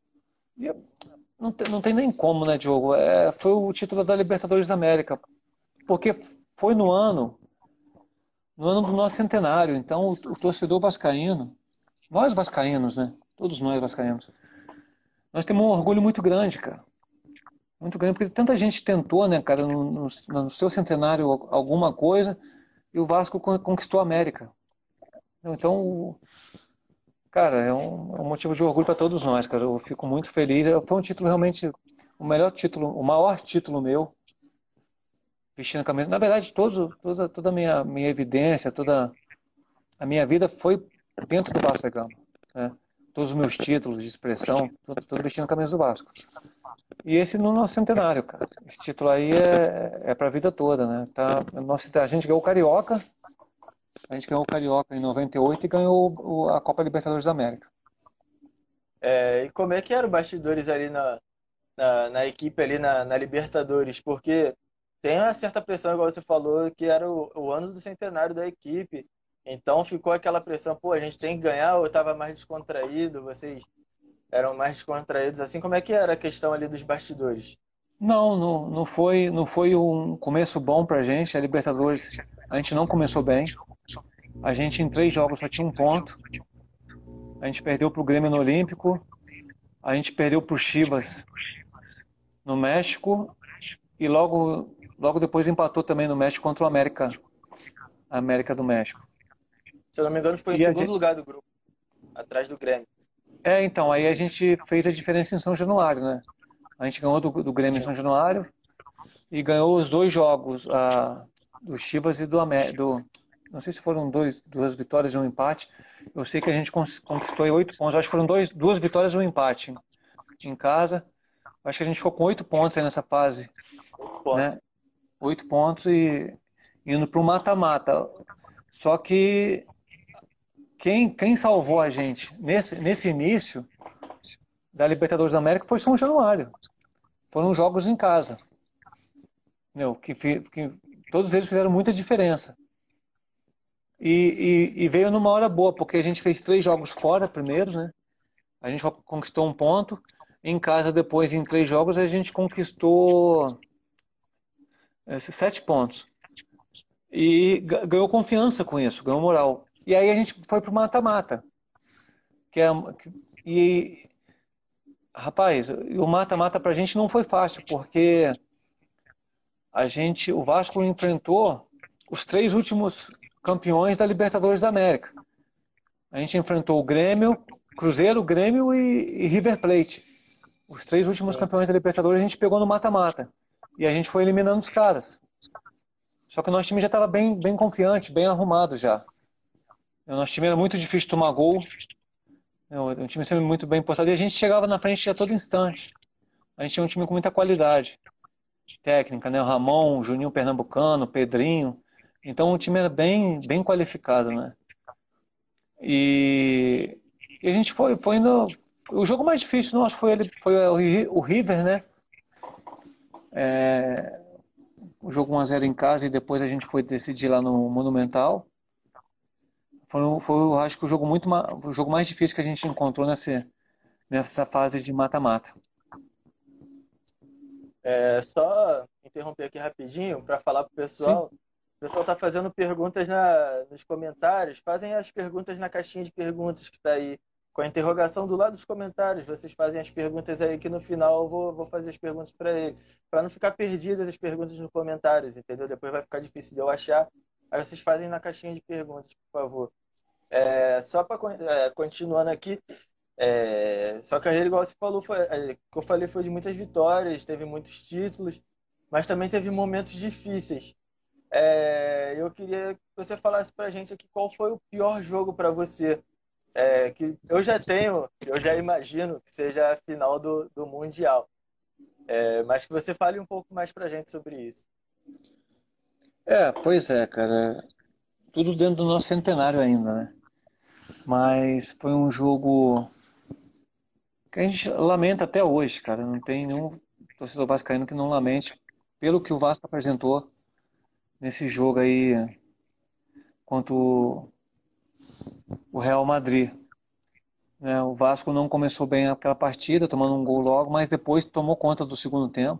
[SPEAKER 4] não tem, não tem nem como, né, Diogo? É, foi o título da Libertadores da América, porque foi no ano, no ano do nosso centenário. Então, o, o torcedor vascaíno, nós vascaínos, né? Todos nós vascaínos, nós temos um orgulho muito grande, cara. Muito grande, porque tanta gente tentou, né, cara, no, no, no seu centenário alguma coisa, e o Vasco conquistou a América. Então, cara, é um, é um motivo de orgulho para todos nós, cara. Eu fico muito feliz. Foi um título realmente, o melhor título, o maior título meu, vestindo a camisa. Na verdade, todos, toda, toda a minha, minha evidência, toda a minha vida foi dentro do Vasco da Gama, né? Todos os meus títulos de expressão, tudo, tudo vestindo a camisa do Vasco. E esse no nosso centenário, cara. Esse título aí é, é para a vida toda, né? Tá, nossa, a gente ganhou o Carioca, a gente ganhou o Carioca em noventa e oito e ganhou o, a Copa Libertadores da América.
[SPEAKER 3] É, e como é que eram os bastidores ali na, na, na equipe ali na, na Libertadores? Porque tem uma certa pressão, igual você falou, que era o, o ano do centenário da equipe. Então ficou aquela pressão, pô, a gente tem que ganhar ou estava mais descontraído? Vocês eram mais descontraídos, assim, como é que era a questão ali dos bastidores?
[SPEAKER 4] Não, não, não foi, não foi um começo bom pra gente. A Libertadores, a gente não começou bem. A gente em três jogos só tinha um ponto. A gente perdeu pro Grêmio no Olímpico. A gente perdeu pro Chivas no México. E logo, logo depois empatou também no México contra o América, América do México.
[SPEAKER 3] Se eu não me engano, foi em
[SPEAKER 4] E a
[SPEAKER 3] segundo
[SPEAKER 4] gente,
[SPEAKER 3] lugar do grupo, atrás do Grêmio.
[SPEAKER 4] é, então, aí a gente fez a diferença em São Januário, né? A gente ganhou do, do Grêmio em São Januário e ganhou os dois jogos, a, do Chivas e do América. Do, não sei se foram dois, duas vitórias e um empate. Eu sei que a gente conquistou oito pontos. Acho que foram dois, duas vitórias e um empate em casa. Acho que a gente ficou com oito pontos aí nessa fase,
[SPEAKER 3] Ponto.
[SPEAKER 4] né? Oito pontos e indo para o mata-mata. Só que quem, quem salvou a gente nesse, nesse início da Libertadores da América foi São Januário. Foram jogos em casa. Meu, que, que todos eles fizeram muita diferença. E, e, e veio numa hora boa, porque a gente fez três jogos fora primeiro, né? A gente conquistou um ponto. Em casa, depois, em três jogos, a gente conquistou é, sete pontos. E ganhou confiança com isso, ganhou moral. E aí a gente foi pro mata-mata. Que é, que, e, rapaz, o mata-mata pra gente não foi fácil, porque a gente, o Vasco enfrentou os três últimos campeões da Libertadores da América. A gente enfrentou o Grêmio, Cruzeiro, Grêmio e, e River Plate. Os três últimos
[SPEAKER 3] Sim.
[SPEAKER 4] campeões da Libertadores a gente pegou no mata-mata. E a gente foi eliminando os caras. Só que o nosso time já estava bem, bem confiante, bem arrumado já. O nosso time era muito difícil de tomar gol. O time sempre muito bem postado. E a gente chegava na frente a todo instante. A gente tinha um time com muita qualidade técnica, né? O Ramon, o Juninho Pernambucano, o Pedrinho. Então o time era bem, bem qualificado, né? E, e a gente foi, foi indo. O jogo mais difícil nosso foi, ele, foi o River, né? É, o jogo um a zero em casa e depois a gente foi decidir lá no Monumental. Foi, foi eu acho que o jogo, muito, o jogo mais difícil que a gente encontrou nessa, nessa fase de mata-mata.
[SPEAKER 3] É, só interromper aqui rapidinho para falar pro
[SPEAKER 4] Sim,
[SPEAKER 3] pessoal. O pessoal tá fazendo perguntas na, nos comentários. Fazem as perguntas na caixinha de perguntas que está aí, com a interrogação do lado dos comentários. Vocês fazem as perguntas aí que no final eu vou, vou fazer as perguntas para ele. Para não ficar perdidas as perguntas nos comentários, entendeu? Depois vai ficar difícil de eu achar. Aí vocês fazem na caixinha de perguntas, por favor. É, só para é, continuando aqui, é, sua carreira, igual você falou, foi, é, o que eu falei foi de muitas vitórias, teve muitos títulos, mas também teve momentos difíceis. É, eu queria que você falasse pra gente aqui qual foi o pior jogo para você. É, que eu já tenho, eu já imagino que seja a final do, do Mundial. É, mas que você fale um pouco mais pra gente sobre isso.
[SPEAKER 4] é, pois é, cara. Tudo dentro do nosso centenário ainda, né? Mas foi um jogo que a gente lamenta até hoje, cara. Não tem nenhum torcedor vascaíno que não lamente pelo que o Vasco apresentou nesse jogo aí contra o o Real Madrid. Né? O Vasco não começou bem aquela partida, tomando um gol logo, mas depois tomou conta do segundo tempo.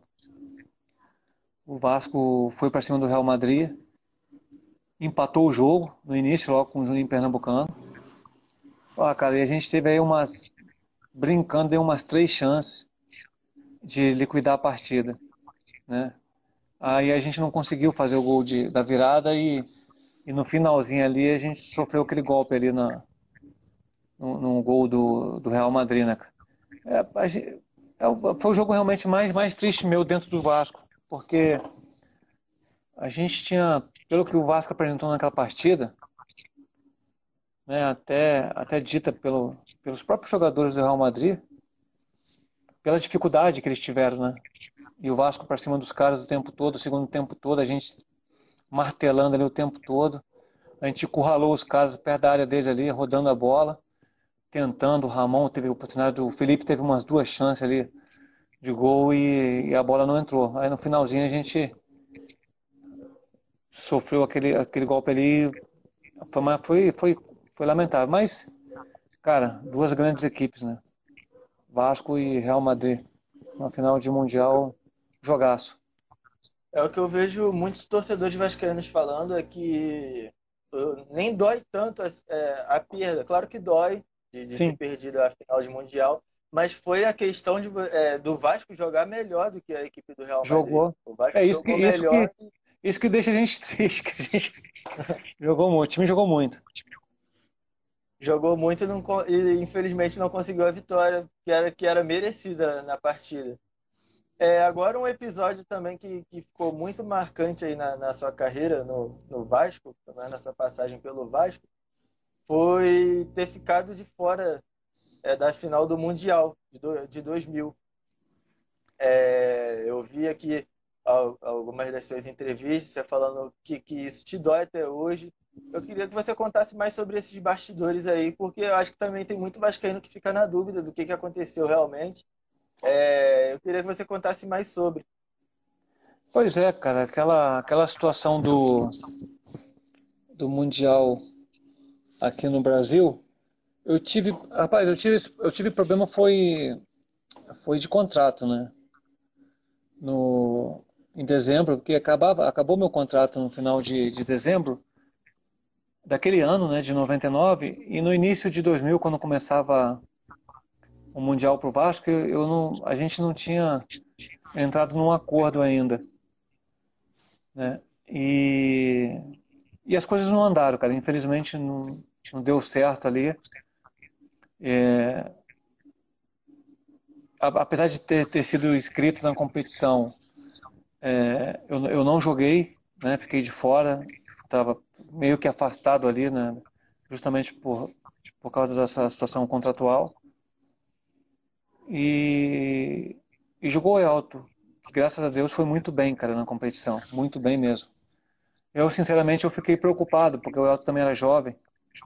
[SPEAKER 4] O Vasco foi para cima do Real Madrid, empatou o jogo no início, logo com o Juninho Pernambucano. Ah, cara, e a gente teve aí umas, brincando, deu umas três chances de liquidar a partida, né? Aí a gente não conseguiu fazer o gol de, da virada e, e no finalzinho ali a gente sofreu aquele golpe ali na, no, no gol do, do Real Madrid, né? É, a gente, é, foi o jogo realmente mais, mais triste meu dentro do Vasco, porque a gente tinha, pelo que o Vasco apresentou naquela partida, né, até, até dita pelo, pelos próprios jogadores do Real Madrid, pela dificuldade que eles tiveram, né? E o Vasco para cima dos caras o tempo todo, o segundo tempo todo, a gente martelando ali o tempo todo. A gente encurralou os caras perto da área deles ali, rodando a bola, tentando. O Ramon teve a oportunidade, o Felipe teve umas duas chances ali de gol e, e a bola não entrou. Aí no finalzinho a gente sofreu aquele, aquele golpe ali, foi, foi, foi, foi lamentável. Mas, cara, duas grandes equipes, né? Vasco e Real Madrid. Uma final de Mundial, jogaço.
[SPEAKER 3] É o que eu vejo muitos torcedores vascaínos falando, é que uh, nem dói tanto a, é, a perda. Claro que dói de, de ter
[SPEAKER 4] Sim,
[SPEAKER 3] perdido a final de Mundial, mas foi a questão de, é, do Vasco jogar melhor do que a equipe do Real Madrid.
[SPEAKER 4] jogou.
[SPEAKER 3] O Vasco
[SPEAKER 4] É isso que,
[SPEAKER 3] jogou
[SPEAKER 4] isso
[SPEAKER 3] melhor.
[SPEAKER 4] que, isso que deixa a gente triste, que a gente jogou muito. O time jogou muito.
[SPEAKER 3] Jogou muito e, não, co- e infelizmente não conseguiu a vitória, que era, que era merecida na partida. É, agora um episódio também que, que ficou muito marcante aí na, na sua carreira no, no Vasco, né, na sua passagem pelo Vasco, foi ter ficado de fora é, da final do Mundial de, do, de dois mil. É, eu vi aqui al- algumas das suas entrevistas, você falando que, que isso te dói até hoje. Eu queria que você contasse mais sobre esses bastidores aí, porque eu acho que também tem muito vascaíno que fica na dúvida do que, que aconteceu realmente. É, eu queria que você contasse mais sobre.
[SPEAKER 4] Pois é, cara, aquela, aquela situação do, do Mundial aqui no Brasil, eu tive, rapaz, eu tive, eu tive problema foi, foi de contrato, né? No, em dezembro, porque acabava, acabou meu contrato no final de, de dezembro daquele ano, né, de noventa e nove, e nove, e no início de dois mil, quando começava o Mundial pro Vasco, eu, eu não, a gente não tinha entrado num acordo ainda, né? E, e as coisas não andaram, cara. Infelizmente não, não deu certo ali. É, a- apesar de ter, ter sido inscrito na competição, é, eu, eu não joguei, né? Fiquei de fora, estava meio que afastado ali, né? Justamente por, por causa dessa situação contratual. E, e jogou alto, que graças a Deus foi muito bem, cara, na competição, muito bem mesmo. Eu, sinceramente, eu fiquei preocupado, porque o Elton também era jovem.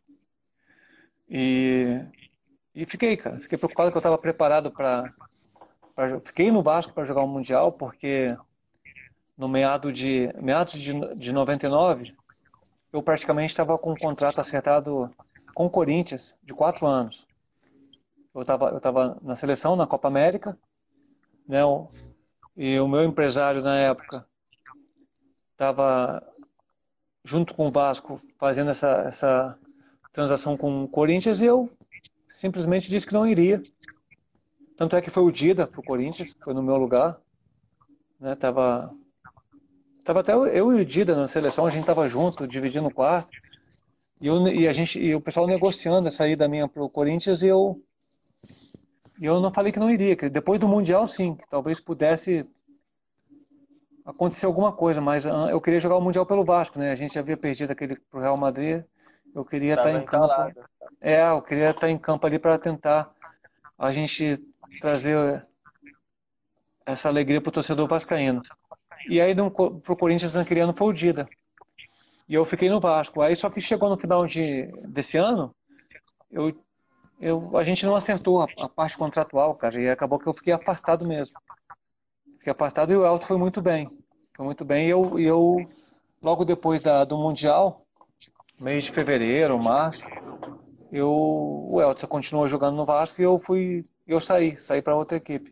[SPEAKER 4] E, e fiquei, cara, fiquei preocupado que eu estava preparado para. Fiquei no Vasco para jogar o Mundial, porque no meado de, meados de, de noventa e nove, eu praticamente estava com um contrato acertado com o Corinthians de quatro anos. Eu estava eu tava na seleção, na Copa América, né? o- E o meu empresário na época estava junto com o Vasco fazendo essa, essa transação com o Corinthians e eu simplesmente disse que não iria. Tanto é que foi o Dida pro Corinthians, foi no meu lugar, né? Tava, tava até eu eu e o Dida na seleção, a gente tava junto, dividindo o quarto, e, eu, e, a gente, e o pessoal negociando essa ida minha pro Corinthians e eu, e eu não falei que não iria, que depois do Mundial sim, que talvez pudesse acontecer alguma coisa, mas ah, eu queria jogar o Mundial pelo Vasco, né? A gente havia perdido aquele pro Real Madrid, eu queria estar
[SPEAKER 3] Estava
[SPEAKER 4] em campo,
[SPEAKER 3] entalado.
[SPEAKER 4] é, eu queria estar em campo ali para tentar a gente trazer essa alegria pro torcedor vascaíno. E aí no, pro Corinthians naquele ano foi o Dida. E eu fiquei no Vasco. Aí só que chegou no final de, desse ano, eu, eu, a gente não acertou a, a parte contratual, cara, e acabou que eu fiquei afastado mesmo. Fiquei afastado e o Elton foi muito bem. Foi muito bem. E eu, e eu logo depois da, do Mundial, mês de fevereiro, março, eu, o Elton continuou jogando no Vasco e eu fui, eu saí, saí para outra equipe.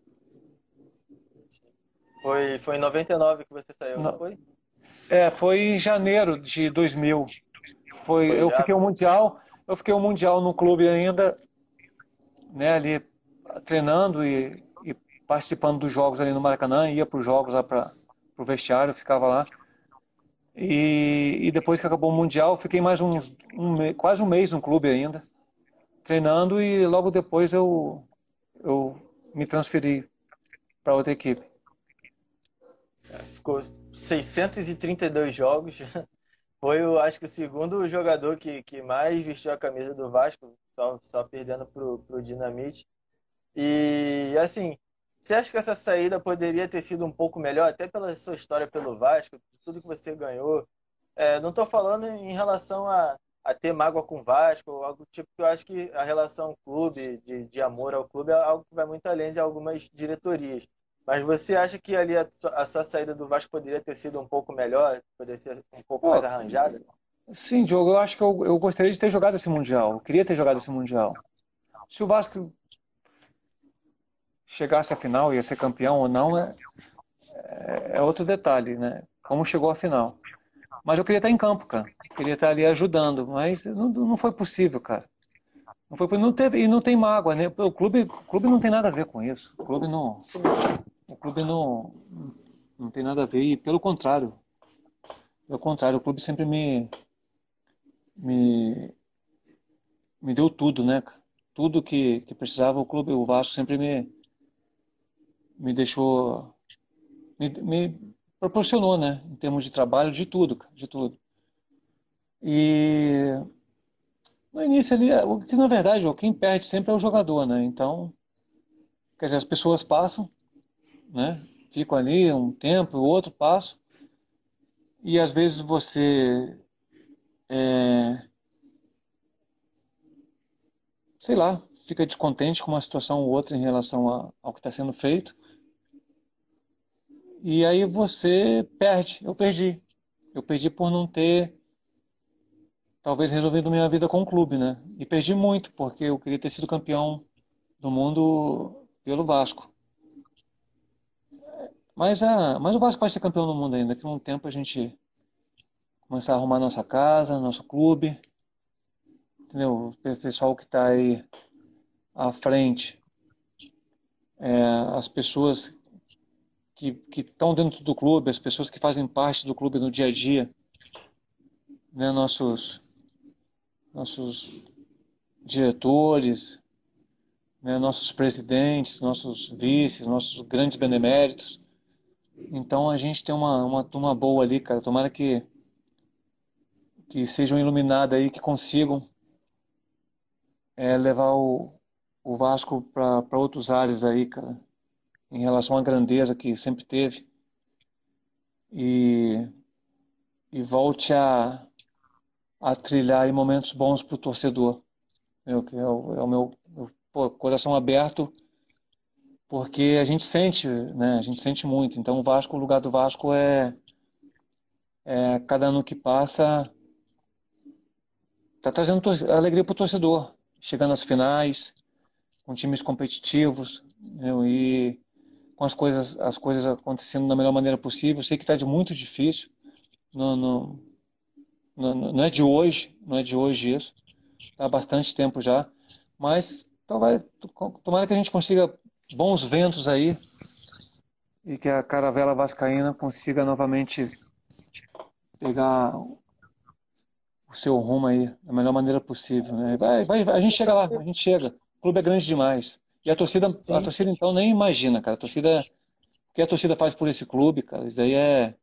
[SPEAKER 3] Foi, foi em noventa e nove que você saiu, não
[SPEAKER 4] Não,
[SPEAKER 3] foi?
[SPEAKER 4] é, foi em janeiro de dois mil. Foi,
[SPEAKER 3] Foi
[SPEAKER 4] eu
[SPEAKER 3] já?
[SPEAKER 4] fiquei o Mundial, eu fiquei o Mundial no clube ainda, né, ali treinando e, e participando dos jogos ali no Maracanã, ia para os jogos lá para o vestiário, ficava lá. E, e depois que acabou o Mundial, fiquei mais uns, um, me- quase um mês no clube ainda, treinando e logo depois eu, eu me transferi para outra equipe.
[SPEAKER 3] Ficou seiscentos e trinta e dois jogos. Foi, eu acho que o segundo jogador que, que mais vestiu a camisa do Vasco, só, só perdendo pro, pro Dinamite. E assim, você acha que essa saída poderia ter sido um pouco melhor, até pela sua história pelo Vasco, tudo que você ganhou? É, não estou falando em relação a, a ter mágoa com o Vasco, ou algo do tipo, que eu acho que a relação clube, de, de amor ao clube, é algo que vai muito além de algumas diretorias. Mas você acha que ali a, sua- a sua saída do Vasco poderia ter sido um pouco melhor, poderia ser um pouco mais
[SPEAKER 4] Pô,
[SPEAKER 3] arranjada?
[SPEAKER 4] sim, Diogo, eu acho que eu, eu gostaria de ter jogado esse Mundial, eu queria ter jogado esse Mundial. Se o Vasco chegasse à final, ia ser campeão ou não, é, é outro detalhe, né? Como chegou à final. Mas eu queria estar em campo, cara. Eu queria estar ali ajudando, mas não, não foi possível, cara. Não foi, não teve, e não tem mágoa, né? O clube, o clube não tem nada a ver com isso. O clube não, o clube não, não tem nada a ver. E pelo contrário, pelo contrário, o clube sempre me, me, me deu tudo, né, cara? Tudo que, que precisava, o clube, o Vasco sempre me, me deixou, me, me proporcionou, né? Em termos de trabalho, de tudo, cara, de tudo. E no início ali, o que na verdade, ó, quem perde sempre é o jogador, né? Então, quer dizer, as pessoas passam, né? Ficam ali um tempo, o outro passa, e às vezes você, é, sei lá, fica descontente com uma situação ou outra em relação a, ao que está sendo feito, e aí você perde. Eu perdi. Eu perdi por não ter, talvez, resolvido minha vida com o clube, né? E perdi muito, porque eu queria ter sido campeão do mundo pelo Vasco. Mas, a, mas o Vasco vai ser campeão do mundo ainda. Daqui a um tempo a gente começar a arrumar nossa casa, nosso clube, entendeu? O pessoal que está aí à frente, é, as pessoas que que estão dentro do clube, as pessoas que fazem parte do clube no dia a dia, né? Nossos, nossos diretores, né? Nossos presidentes, nossos vices, nossos grandes beneméritos. Então a gente tem uma, uma turma boa ali, cara. Tomara que, que sejam iluminados aí, que consigam é, levar o, o Vasco para outros ares aí, cara, em relação à grandeza que sempre teve e, e volte a, a trilhar aí momentos bons para o torcedor. Meu, que é o, é o meu, meu pô, coração aberto, porque a gente sente, né? A gente sente muito. Então o Vasco, o lugar do Vasco é, é cada ano que passa, tá trazendo tor- alegria para o torcedor, chegando às finais, com times competitivos, entendeu? E com as coisas, as coisas acontecendo da melhor maneira possível. Eu sei que está de muito difícil, não, não, não, não é de hoje, não é de hoje isso, tá há bastante tempo já, mas então vai, tomara que a gente consiga bons ventos aí e que a caravela vascaína consiga novamente pegar o seu rumo aí da melhor maneira possível, né? Vai, vai, vai, a gente chega lá, a gente chega. O clube é grande demais. E a torcida, a
[SPEAKER 3] Sim,
[SPEAKER 4] torcida então nem imagina, cara. A torcida, o que a torcida faz por esse clube, cara, isso aí é,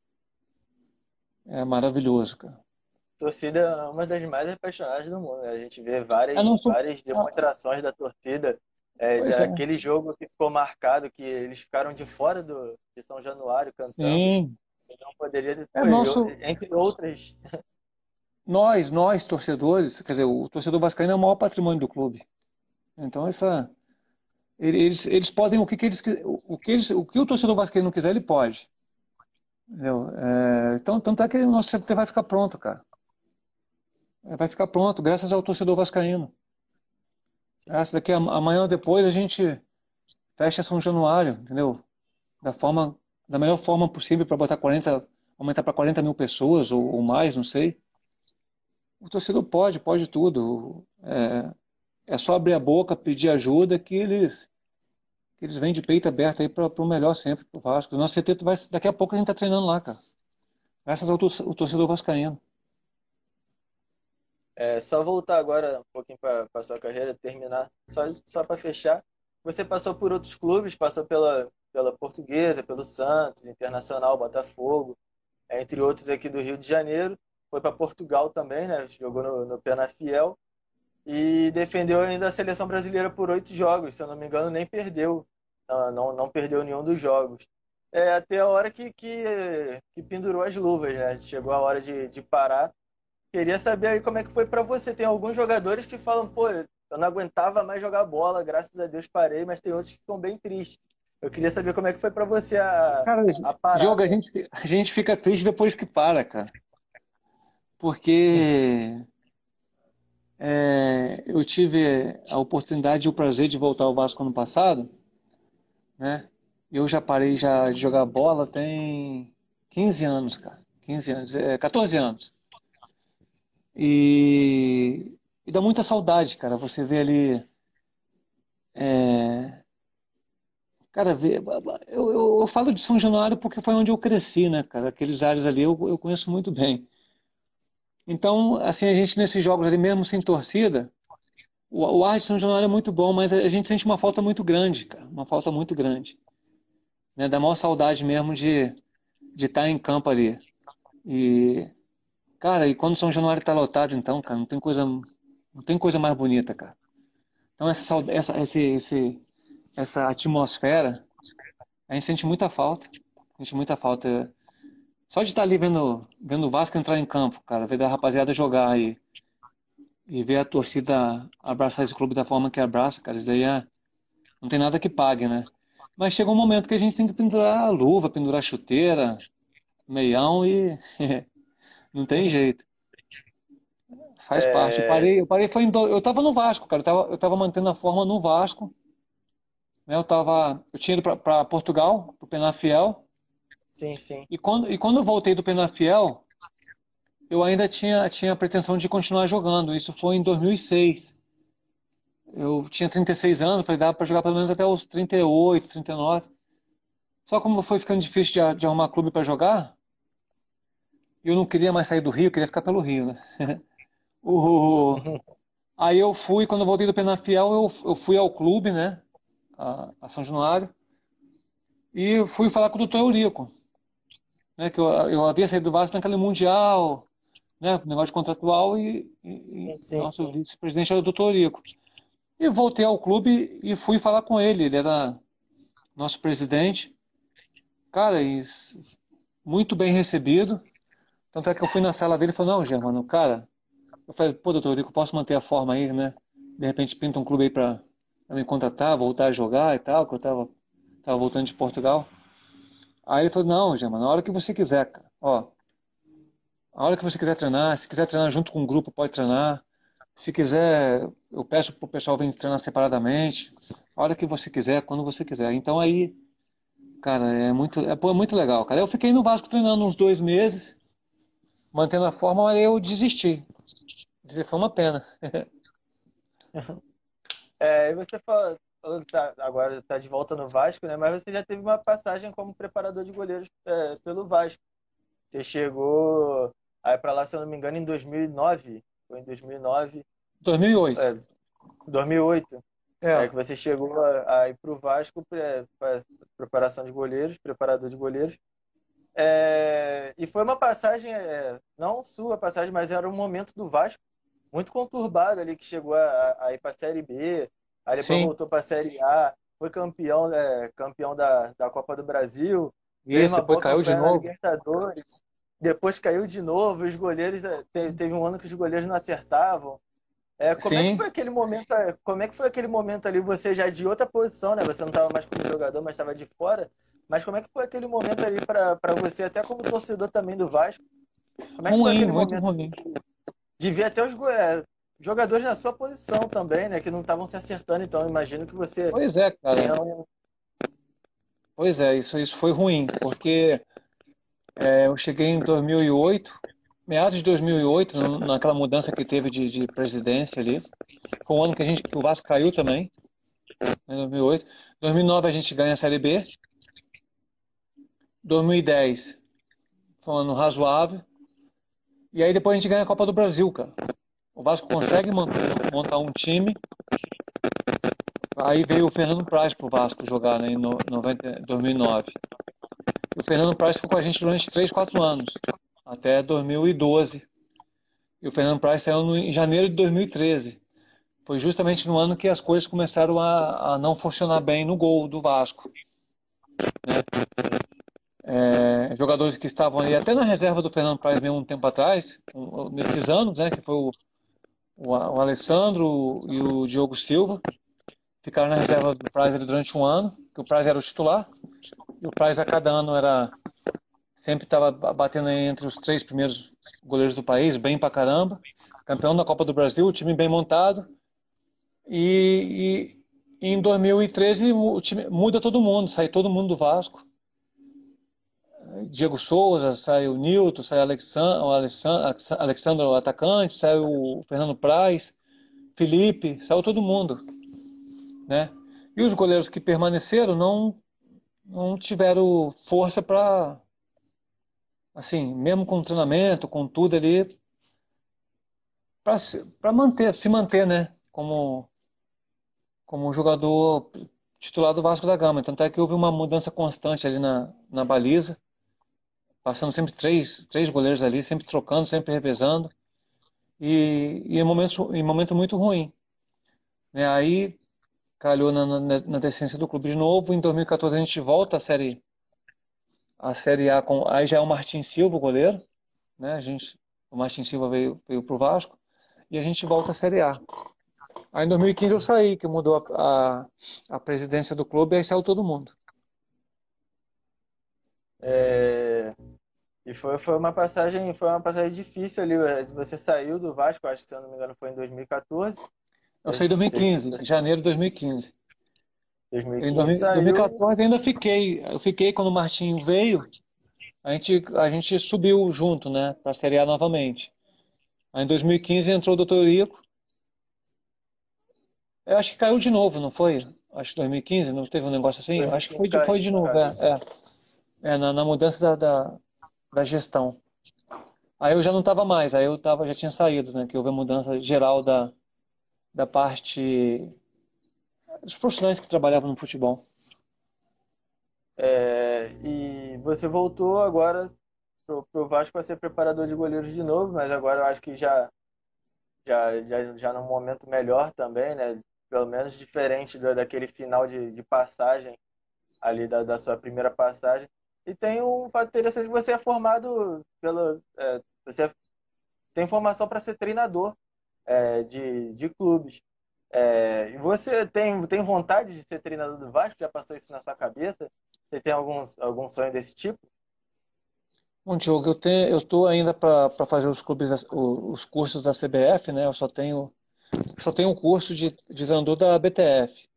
[SPEAKER 4] é maravilhoso, cara.
[SPEAKER 3] torcida é uma das mais apaixonadas do mundo, né? A gente vê
[SPEAKER 4] Ah, não
[SPEAKER 3] várias,
[SPEAKER 4] sou.
[SPEAKER 3] várias
[SPEAKER 4] Ah,
[SPEAKER 3] demonstrações da torcida, é,
[SPEAKER 4] pois é.
[SPEAKER 3] daquele jogo que ficou marcado, que eles ficaram de fora do, de São Januário cantando.
[SPEAKER 4] Sim.
[SPEAKER 3] Eu não poderia.
[SPEAKER 4] É
[SPEAKER 3] Pô, eu,
[SPEAKER 4] nosso.
[SPEAKER 3] entre outras.
[SPEAKER 4] Nós, nós, torcedores, quer dizer, o torcedor vascaíno é o maior patrimônio do clube. Então, essa, eles, eles podem o que, que eles, o que eles, o que o torcedor vascaíno quiser, ele pode. Entendeu? É, então, tanto é que o nosso C T vai ficar pronto, cara. É, vai ficar pronto, graças ao torcedor vascaíno. Graças daqui a, amanhã ou depois a gente fecha São Januário, entendeu? Da forma, da melhor forma possível para botar quarenta, aumentar para quarenta mil pessoas ou, ou mais, não sei. O torcedor pode, pode tudo. É, é só abrir a boca, pedir ajuda que eles, que eles vêm de peito aberto aí para o melhor sempre pro Vasco. O nosso C T vai, daqui a pouco a gente tá treinando lá, cara. Graças ao tor- ao torcedor vascaíno.
[SPEAKER 3] É, só voltar agora um pouquinho para a sua carreira, terminar, só, só para fechar. Você passou por outros clubes, passou pela, pela Portuguesa, pelo Santos, Internacional, Botafogo, é, entre outros aqui do Rio de Janeiro. Foi para Portugal também, né? Jogou no, no Penafiel e defendeu ainda a seleção brasileira por oito jogos. Se eu não me engano, nem perdeu. Não, não, não perdeu nenhum dos jogos. É, até a hora que, que, que pendurou as luvas, né? Chegou a hora de, de parar. Queria saber aí como é que foi pra você. Tem alguns jogadores que falam, pô, eu não aguentava mais jogar bola, graças a Deus parei, mas tem outros que ficam bem tristes. Eu queria saber como é que foi pra você a,
[SPEAKER 4] Cara,
[SPEAKER 3] a
[SPEAKER 4] jogo, a
[SPEAKER 3] parada.
[SPEAKER 4] gente, a gente fica triste depois que para, cara. Porque é, eu tive a oportunidade e o prazer de voltar ao Vasco ano passado. né? Eu já parei já de jogar bola tem quinze anos, cara. quinze anos, é, quatorze anos. E, e dá muita saudade, cara. Você vê ali. é, Cara, vê, eu, eu, eu falo de São Januário porque foi onde eu cresci, né, cara? Aqueles áreas ali eu, eu conheço muito bem. Então, assim, a gente nesses jogos ali, mesmo sem torcida, o, o ar de São Januário é muito bom, mas a gente sente uma falta muito grande, cara. Uma falta muito grande. Né? Dá maior saudade mesmo de de estar em campo ali. E, cara, e quando São Januário tá lotado, então, cara, não tem coisa, não tem coisa mais bonita, cara. Então, essa, sauda- essa, esse, esse, essa atmosfera, a gente sente muita falta. Sente muita falta. Só de estar ali vendo, vendo o Vasco entrar em campo, cara, ver a rapaziada jogar e, e ver a torcida abraçar esse clube da forma que abraça, cara, isso daí é, não tem nada que pague, né? Mas chega um momento que a gente tem que pendurar a luva, pendurar a chuteira, meião e não tem jeito. Faz parte. Eu
[SPEAKER 3] É,
[SPEAKER 4] parei, eu parei foi em do... eu tava no Vasco, cara. Eu tava, eu tava mantendo a forma no Vasco, né? Eu tava, eu tinha ido para Portugal, pro Penafiel,
[SPEAKER 3] sim, sim.
[SPEAKER 4] e quando e quando eu voltei do Penafiel, eu ainda tinha tinha a pretensão de continuar jogando. Isso foi em dois mil e seis. Eu tinha trinta e seis anos, falei, dava para jogar pelo menos até os trinta e oito, trinta e nove. Só como foi ficando difícil de, de arrumar clube para jogar, eu não queria mais sair do Rio, eu queria ficar pelo Rio, né? O... Aí eu fui, quando eu voltei do Penafiel, eu, eu fui ao clube, né? A, a São Januário. E fui falar com o doutor Eurico, né, que eu, eu havia saído do Vasco naquele Mundial, né, negócio contratual, e, e,
[SPEAKER 3] Sim,
[SPEAKER 4] e
[SPEAKER 3] sim,
[SPEAKER 4] nosso
[SPEAKER 3] sim.
[SPEAKER 4] vice-presidente era o doutor Eurico. E voltei ao clube e fui falar com ele, ele era nosso presidente. Cara, e s- muito bem recebido. Tanto é que eu fui na sala dele e falei, não, Germano, cara, eu falei, pô, doutor Eurico, posso manter a forma aí, né? De repente pinta um clube aí pra, pra me contratar, voltar a jogar e tal, que eu tava, tava voltando de Portugal. Aí ele falou, não, Germano, na hora que você quiser, cara. Ó, a hora que você quiser treinar, se quiser treinar junto com um grupo, pode treinar. Se quiser, eu peço pro pessoal vir treinar separadamente. A hora que você quiser, quando você quiser. Então aí, cara, é muito, é, pô, é muito legal, cara. Eu fiquei no Vasco treinando uns dois meses, mantendo a forma, mas eu desisti. Dizer, foi uma pena.
[SPEAKER 3] É, e você falou, falou que tá, agora está de volta no Vasco, né? Mas você já teve uma passagem como preparador de goleiros é, pelo Vasco. Você chegou aí para lá, se eu não me engano, em dois mil e nove. Foi em dois mil e nove,
[SPEAKER 4] dois mil e oito.
[SPEAKER 3] é, dois mil e oito. É
[SPEAKER 4] É,
[SPEAKER 3] que você chegou a, a ir para o Vasco para preparação de goleiros, preparador de goleiros. É, e foi uma passagem, é, não sua passagem, mas era um momento do Vasco muito conturbado ali, que chegou a, a ir para a Série B, aí depois
[SPEAKER 4] sim.
[SPEAKER 3] voltou para a Série A, foi campeão, é, campeão da, da Copa do Brasil, fez
[SPEAKER 4] Isso,
[SPEAKER 3] uma
[SPEAKER 4] depois
[SPEAKER 3] boa
[SPEAKER 4] caiu de
[SPEAKER 3] campanha na
[SPEAKER 4] novo.
[SPEAKER 3] Libertadores, depois caiu de novo, os goleiros, é, teve, teve um ano que os goleiros não acertavam. É, como é que foi
[SPEAKER 4] Sim.
[SPEAKER 3] aquele momento, é, como é que foi aquele momento ali, você já de outra posição, né? Você não estava mais como jogador, mas estava de fora. Mas como é que foi aquele momento ali para para você, até como torcedor também do Vasco? Como é que foi
[SPEAKER 4] Ruim,
[SPEAKER 3] aquele
[SPEAKER 4] muito
[SPEAKER 3] momento
[SPEAKER 4] ruim.
[SPEAKER 3] de ver até os go- é, jogadores na sua posição também, né? Que não estavam se acertando, então eu imagino que você
[SPEAKER 4] Pois é,
[SPEAKER 3] tenha
[SPEAKER 4] cara.
[SPEAKER 3] um.
[SPEAKER 4] Pois é, isso, isso foi ruim, porque é, eu cheguei em dois mil e oito, meados de dois mil e oito, no- naquela mudança que teve de, de presidência ali. Foi um ano que a gente, que o Vasco caiu também, né, em dois mil e oito. dois mil e nove a gente ganha a Série B. dois mil e dez foi um ano razoável. E aí depois a gente ganha a Copa do Brasil, cara. O Vasco consegue mon- montar um time. Aí veio o Fernando Praz pro Vasco jogar, né, em no- noventa, dois mil e nove. E o Fernando Praz ficou com a gente durante três, quatro anos, até dois mil e doze. E o Fernando Praz saiu no, em janeiro de dois mil e treze. Foi justamente no ano que as coisas começaram a, a não funcionar bem no gol do Vasco, né? É, jogadores que estavam ali até na reserva do Fernando Praz mesmo um tempo atrás, um- nesses anos, né? Que foi o, o, o Alessandro e o Diogo Silva, ficaram na reserva do Praz ali durante um ano, que o Praz era o titular, e o Praz a cada ano era sempre estava batendo entre os três primeiros goleiros do país, bem pra caramba, campeão da Copa do Brasil, time bem montado. E, em dois mil e treze o time muda todo mundo, sai todo mundo do Vasco. Diego Souza, sai o Nilton, sai o Alexandre, o Alexandre, Alexandre, o atacante, sai o Fernando Praz, Felipe, saiu todo mundo, né? E os goleiros que permaneceram não, não tiveram força para, assim, mesmo com o treinamento, com tudo ali, para manter, se manter, né? Como, como um jogador titular do Vasco da Gama. Tanto é que houve uma mudança constante ali na, na baliza, passando sempre três, três goleiros ali, sempre trocando, sempre revezando, e, e em, momentos, em momento muito ruim, né? Aí calhou na, na, na descência do clube de novo. Em dois mil e quatorze a gente volta à série, à série A, com, aí já é o Martin Silva, o goleiro, né? A gente, o Martin Silva veio, veio pro Vasco, e a gente volta à série A. Aí em dois mil e quinze eu saí, que mudou a, a, a presidência do clube, e aí saiu todo mundo.
[SPEAKER 3] É, e foi, foi uma passagem, foi uma passagem difícil ali. Você saiu do Vasco, acho que se eu não me engano foi em dois mil e quatorze.
[SPEAKER 4] Eu saí em
[SPEAKER 3] Você,
[SPEAKER 4] dois mil e quinze, em janeiro de dois mil e quinze. Em
[SPEAKER 3] dois mil e quinze
[SPEAKER 4] dois mil e
[SPEAKER 3] saiu.
[SPEAKER 4] quatorze ainda fiquei. Eu fiquei quando o Martinho veio, a gente, a gente subiu junto, né, para a Série A novamente. Aí em dois mil e quinze entrou o doutor Ico. Eu acho que caiu de novo, não foi? Acho que dois mil e quinze, não teve um negócio assim? Eu acho que
[SPEAKER 3] dois mil e quinze
[SPEAKER 4] foi de, foi de
[SPEAKER 3] caiu,
[SPEAKER 4] novo,
[SPEAKER 3] caiu.
[SPEAKER 4] é, é, é na, na mudança da, da, da gestão. Aí eu já não estava mais, aí eu tava, já tinha saído, né? Que houve a mudança geral da, da parte dos profissionais que trabalhavam no futebol.
[SPEAKER 3] É, e você voltou agora pro, pro Vasco para ser preparador de goleiros de novo, mas agora eu acho que já já já, já num momento melhor também, né? Pelo menos diferente do, daquele final de, de passagem ali da, da sua primeira passagem. E tem um fato interessante: você é formado pelo é, você tem formação para ser treinador é, de, de clubes. É, e você tem, tem vontade de ser treinador do Vasco? Já passou isso na sua cabeça? Você tem algum, algum sonho desse tipo?
[SPEAKER 4] Bom, Diogo, eu tenho, eu estou ainda para fazer os clubes, da- o- os cursos da C B F, né? Eu só tenho, só tenho um curso de, de treinador da B T F,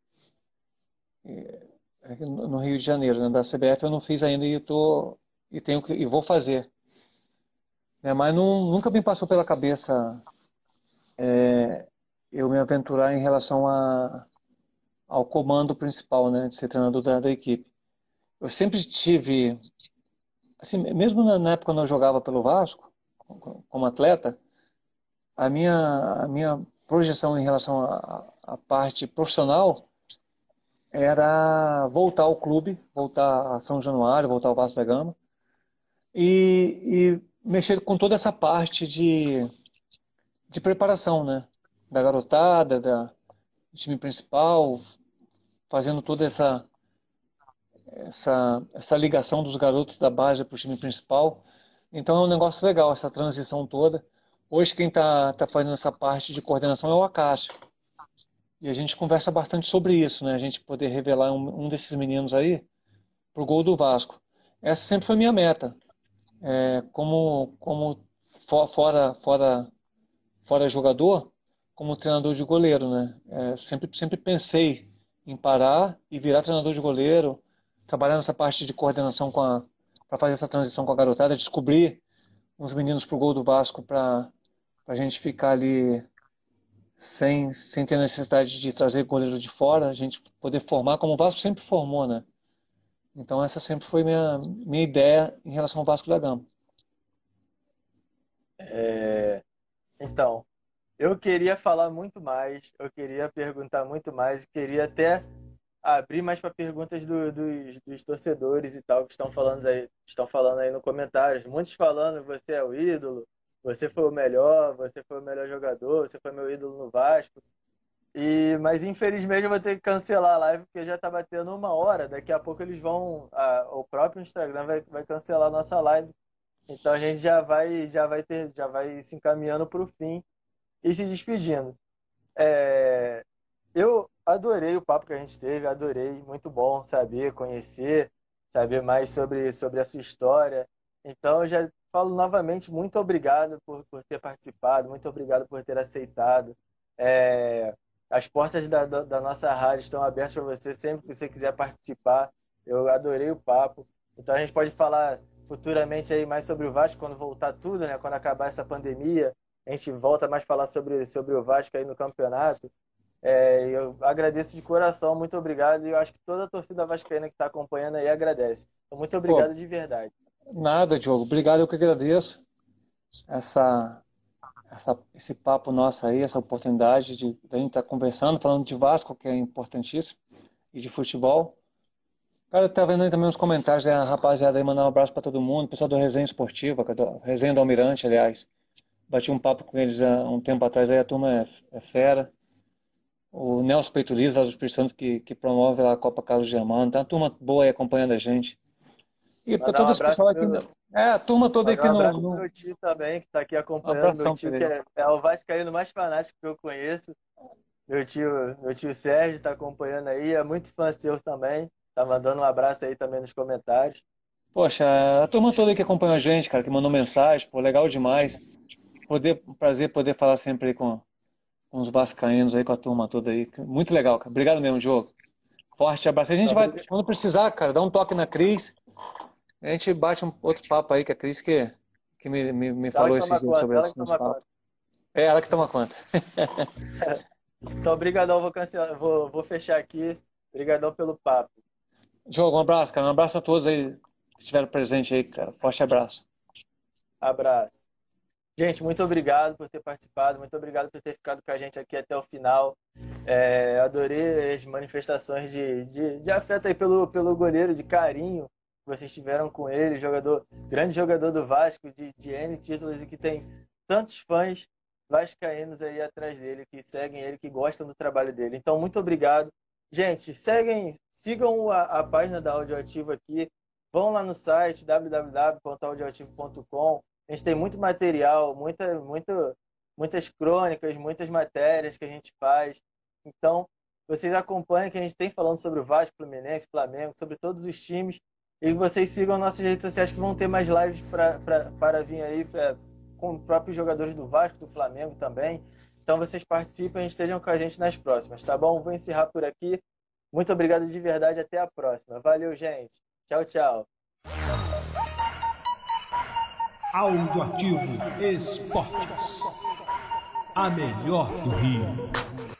[SPEAKER 4] aqui no no Rio de Janeiro, né? Da C B F eu não fiz ainda e eu tô, e tenho que, e vou fazer, né? Mas não, nunca me passou pela cabeça eu me aventurar em relação a, ao comando principal, né? De ser treinador da, da equipe. Eu sempre tive, assim, mesmo na, na época quando eu jogava pelo Vasco, como atleta, a minha, a minha projeção em relação à à parte profissional era voltar ao clube, voltar a São Januário, voltar ao Vasco da Gama e, e mexer com toda essa parte de, de preparação, né? Da garotada, da, do time principal, fazendo toda essa, essa, essa ligação dos garotos da base para o time principal. Então é um negócio legal essa transição toda. Hoje quem está tá fazendo essa parte de coordenação é o Acácio. E a gente conversa bastante sobre isso, né? A gente poder revelar um, um desses meninos aí pro gol do Vasco. Essa sempre foi minha meta. É, como como fo- fora fora fora jogador, como treinador de goleiro, né? É, sempre sempre pensei em parar e virar treinador de goleiro, trabalhar nessa parte de coordenação com a para fazer essa transição com a garotada, descobrir uns meninos pro gol do Vasco para a gente ficar ali sem, sem ter necessidade de trazer goleiro de fora, a gente poder formar como o Vasco sempre formou, né? Então essa sempre foi minha, minha ideia em relação ao Vasco da Gama.
[SPEAKER 3] É, então, eu queria falar muito mais, eu queria perguntar muito mais, queria até abrir mais para perguntas do- dos, dos torcedores e tal que estão falando aí, estão falando aí no comentários. Muitos falando: você é o ídolo, você foi o melhor, você foi o melhor jogador, você foi meu ídolo no Vasco. E, mas infelizmente eu vou ter que cancelar a live porque já tá batendo uma hora. Daqui a pouco eles vão, a- o próprio Instagram vai, vai cancelar a nossa live. Então a gente já vai, já vai ter, já vai se encaminhando para o fim e se despedindo. É, eu adorei o papo que a gente teve, adorei, muito bom saber, conhecer, saber mais sobre, sobre a sua história. Então, eu já falo novamente, muito obrigado por, por ter participado, muito obrigado por ter aceitado. É, As portas da, da, da nossa rádio estão abertas para você sempre que você quiser participar. Eu adorei o papo. Então a gente pode falar futuramente aí mais sobre o Vasco quando voltar tudo, né? Quando acabar essa pandemia, a gente volta mais a falar sobre, sobre o Vasco aí no campeonato. É, eu agradeço de coração, muito obrigado. E eu acho que toda a torcida vascaína que está acompanhando aí agradece. Então, muito obrigado. Pô, de verdade.
[SPEAKER 4] Nada, Diogo. Obrigado, eu que agradeço essa, essa, esse papo nosso aí, essa oportunidade de, de a gente estar tá conversando, falando de Vasco, que é importantíssimo, e de futebol. Cara, eu tava vendo aí também uns comentários, né, a rapaziada aí, mandar um abraço para todo mundo, pessoal do Resenha Esportiva, do Resenha do Almirante, aliás. Bati um papo com eles há um tempo atrás, aí a turma é, é fera. O Nelson Peito Liz, lá do Espírito Santo, que, que promove lá a Copa Carlos Germano. Tem uma turma boa aí acompanhando a gente. E para todo um esse pessoal aqui. Pro... É, a turma toda aqui
[SPEAKER 3] um
[SPEAKER 4] no.
[SPEAKER 3] abraço
[SPEAKER 4] no...
[SPEAKER 3] pro meu tio também, que está aqui acompanhando. Um meu tio, que é, é o vascaíno mais fanático que eu conheço. Meu tio, meu tio Sérgio está acompanhando aí, é muito fã seu também. Tá mandando um abraço aí também nos comentários.
[SPEAKER 4] Poxa, a turma toda aí que acompanha a gente, cara, que mandou mensagem, pô, legal demais. Poder, um prazer poder falar sempre aí com, com os vascaínos aí, com a turma toda aí. Muito legal, cara. Obrigado mesmo, Diogo. Forte abraço. A gente vai, quando precisar, cara, dá um toque na Cris. A gente bate um outro papo aí, que a Cris que, que me, me, me falou esses dias sobre esse nosso papo. É ela que toma conta.
[SPEAKER 3] Então, obrigadão, vou, cancelar, vou, vou fechar aqui. Obrigadão pelo papo.
[SPEAKER 4] Diogo, um abraço, cara. Um abraço a todos aí que estiveram presentes aí, cara. Forte abraço.
[SPEAKER 3] Abraço. Gente, muito obrigado por ter participado, muito obrigado por ter ficado com a gente aqui até o final. É, adorei as manifestações de, de, de afeto aí pelo, pelo goleiro, de carinho que vocês tiveram com ele, jogador, grande jogador do Vasco, de, de N títulos, e que tem tantos fãs vascaínos aí atrás dele, que seguem ele, que gostam do trabalho dele. Então, muito obrigado. Gente, seguem, sigam a, a página da Audioativo aqui, vão lá no site w w w ponto audioativo ponto com. A gente tem muito material, muita, muita, muitas crônicas, muitas matérias que a gente faz. Então, vocês acompanhem que a gente tem falando sobre o Vasco, Fluminense, Flamengo, sobre todos os times. E vocês sigam nossas redes sociais que vão ter mais lives pra, pra, para vir aí pra, com os próprios jogadores do Vasco, do Flamengo também. Então, vocês participem e estejam com a gente nas próximas, tá bom? Vou encerrar por aqui. Muito obrigado de verdade. Até a próxima. Valeu, gente. Tchau, tchau.
[SPEAKER 1] Audioativo Esportes, a melhor do Rio.